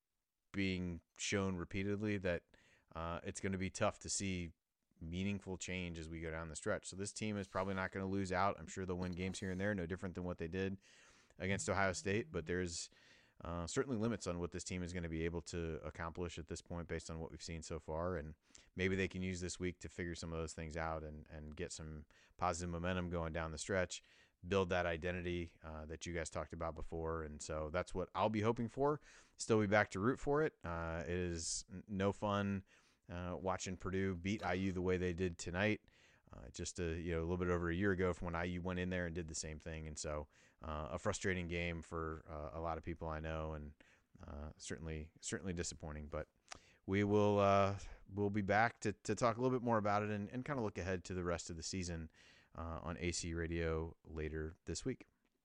being shown repeatedly that uh, it's going to be tough to see meaningful change as we go down the stretch. So this team is probably not going to lose out. I'm sure they'll win games here and there, no different than what they did against Ohio State, but there's uh, certainly limits on what this team is going to be able to accomplish at this point based on what we've seen so far. And maybe they can use this week to figure some of those things out and, and get some positive momentum going down the stretch, build that identity uh, that you guys talked about before. And so that's what I'll be hoping for. Still be back to root for it. Uh, it is no fun uh, watching Purdue beat I U the way they did tonight. Uh, just a, you know, a little bit over a year ago from when I U went in there and did the same thing. And so uh, a frustrating game for uh, a lot of people I know, and uh, certainly certainly disappointing. But we will uh, we'll be back to, to talk a little bit more about it and, and kind of look ahead to the rest of the season uh, on A C Radio later this week.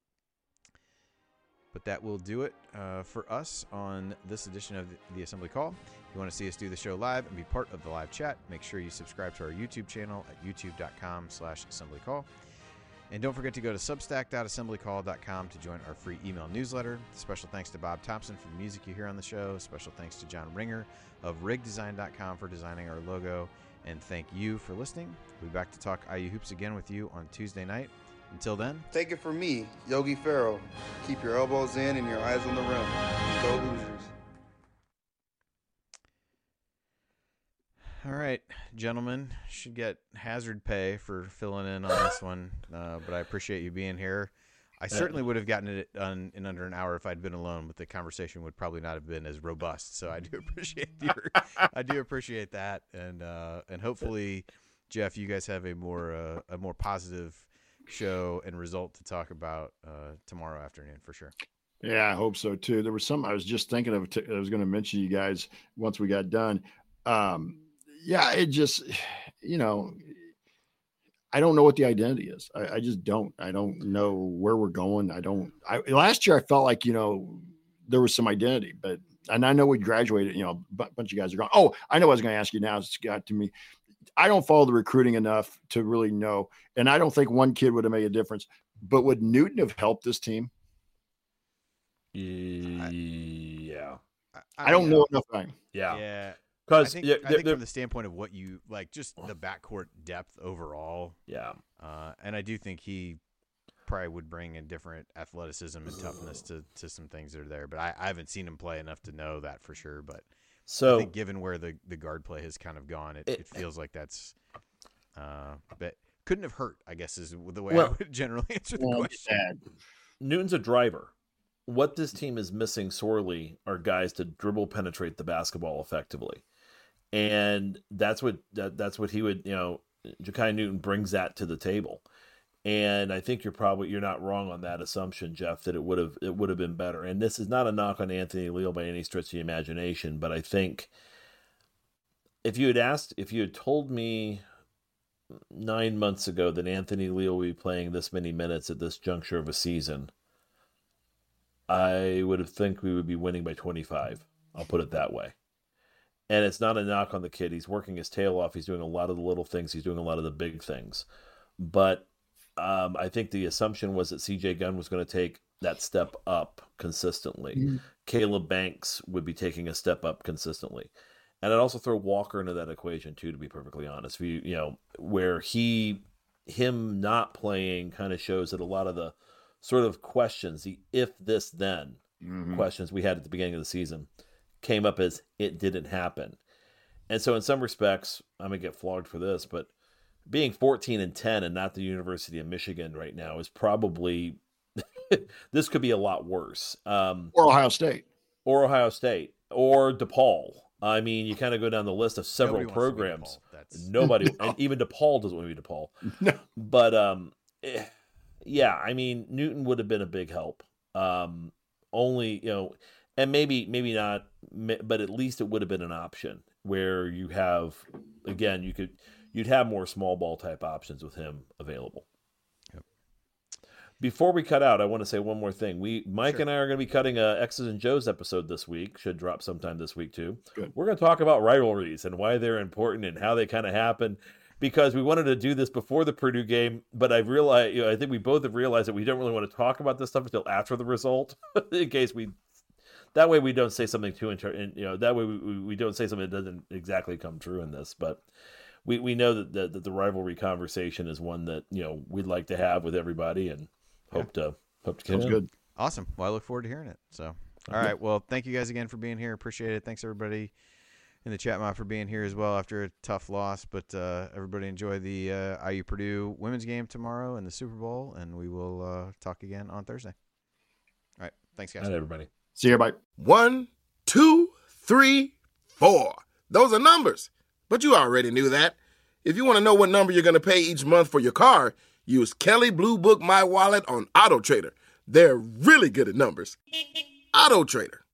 But that will do it uh, for us on this edition of the Assembly Call. If you want to see us do the show live and be part of the live chat, make sure you subscribe to our YouTube channel at youtube.com slash assembly call. And don't forget to go to substack dot assembly call dot com to join our free email newsletter. Special thanks to Bob Thompson for the music you hear on the show. Special thanks to John Ringer of rig design dot com for designing our logo. And thank you for listening. We'll be back to talk I U Hoops again with you on Tuesday night. Until then, take it from me, Yogi Ferrell. Keep your elbows in and your eyes on the rim. Go Hoosiers. All right, gentlemen, should get hazard pay for filling in on this one, uh, but I appreciate you being here. I certainly would have gotten it done in under an hour if I'd been alone, but the conversation would probably not have been as robust. So I do appreciate your, I do appreciate that, and uh, and hopefully, Jeff, you guys have a more uh, a more positive show and result to talk about uh, tomorrow afternoon for sure. Yeah, I hope so too. There was some I was just thinking of. T- I was going to mention you guys once we got done. Um, yeah, it just, you know, I don't know what the identity is. I, I just don't. I don't know where we're going. I don't. I, last year I felt like, you know, there was some identity, but and I know we graduated. You know, a bunch of guys are gone. Oh, I know what I was going to ask you now. It's got to me. I don't follow the recruiting enough to really know, and I don't think one kid would have made a difference. But would Newton have helped this team? Yeah, I, I don't know enough about him. Yeah, yeah. Because I think, yeah, I think from the standpoint of what you like, just the backcourt depth overall. Yeah, uh, and I do think he probably would bring a different athleticism and toughness to to some things that are there. But I, I haven't seen him play enough to know that for sure. But so I think given where the, the guard play has kind of gone, it, it, it feels like that's. Uh, but couldn't have hurt, I guess, is the way well, I would generally answer the well, question. Sad. Newton's a driver. What this team is missing sorely are guys to dribble penetrate the basketball effectively. And that's what that, that's what he would, you know, Ja'Kai Newton brings that to the table. And I think you're probably you're not wrong on that assumption, Jeff, that it would have it would have been better. And this is not a knock on Anthony Leal by any stretch of the imagination, but I think if you had asked, if you had told me nine months ago that Anthony Leal would be playing this many minutes at this juncture of a season, I would have think we would be winning by twenty-five. I'll put it that way. And it's not a knock on the kid. He's working his tail off. He's doing a lot of the little things. He's doing a lot of the big things. But um, I think the assumption was that C J Gunn was going to take that step up consistently. Mm-hmm. Caleb Banks would be taking a step up consistently. And I'd also throw Walker into that equation too, to be perfectly honest. You, you know, where he, him not playing kind of shows that a lot of the sort of questions, the if this then mm-hmm. questions we had at the beginning of the season came up as it didn't happen. And so in some respects, I'm going to get flogged for this, but being fourteen and ten and not the University of Michigan right now is probably, this could be a lot worse. Um, or Ohio State. Or Ohio State. Or DePaul. I mean, you kind of go down the list of several Nobody programs. That's... Nobody, no. and even DePaul doesn't want to be DePaul. No. But um, eh, yeah, I mean, Newton would have been a big help. Um, only, you know, and maybe, maybe not, but at least it would have been an option where you have, again, you could, you'd have more small ball type options with him available. Yep. Before we cut out, I want to say one more thing. We, Mike Sure. and I are going to be cutting a X's and Joe's episode this week. Should drop sometime this week too. Good. We're going to talk about rivalries and why they're important and how they kind of happen, because we wanted to do this before the Purdue game, but I've realized, you know, I think we both have realized that we don't really want to talk about this stuff until after the result, in case we, that way we don't say something too, inter- and, you know, that way we, we don't say something that doesn't exactly come true in this, but we, we know that the, that the rivalry conversation is one that, you know, we'd like to have with everybody, and hope yeah. to hope to get Sounds in. good. Awesome. Well, I look forward to hearing it. So, all right. Well, thank you guys again for being here. Appreciate it. Thanks everybody in the chat mod for being here as well after a tough loss. But uh, everybody enjoy the uh, I U Purdue women's game tomorrow and the Super Bowl, and we will uh, talk again on Thursday. All right. Thanks, guys. All right, everybody. See you. Bye. One, two, three, four. Those are numbers, but you already knew that. If you want to know what number you're going to pay each month for your car, use Kelley Blue Book My Wallet on Auto Trader. They're really good at numbers. Auto Trader.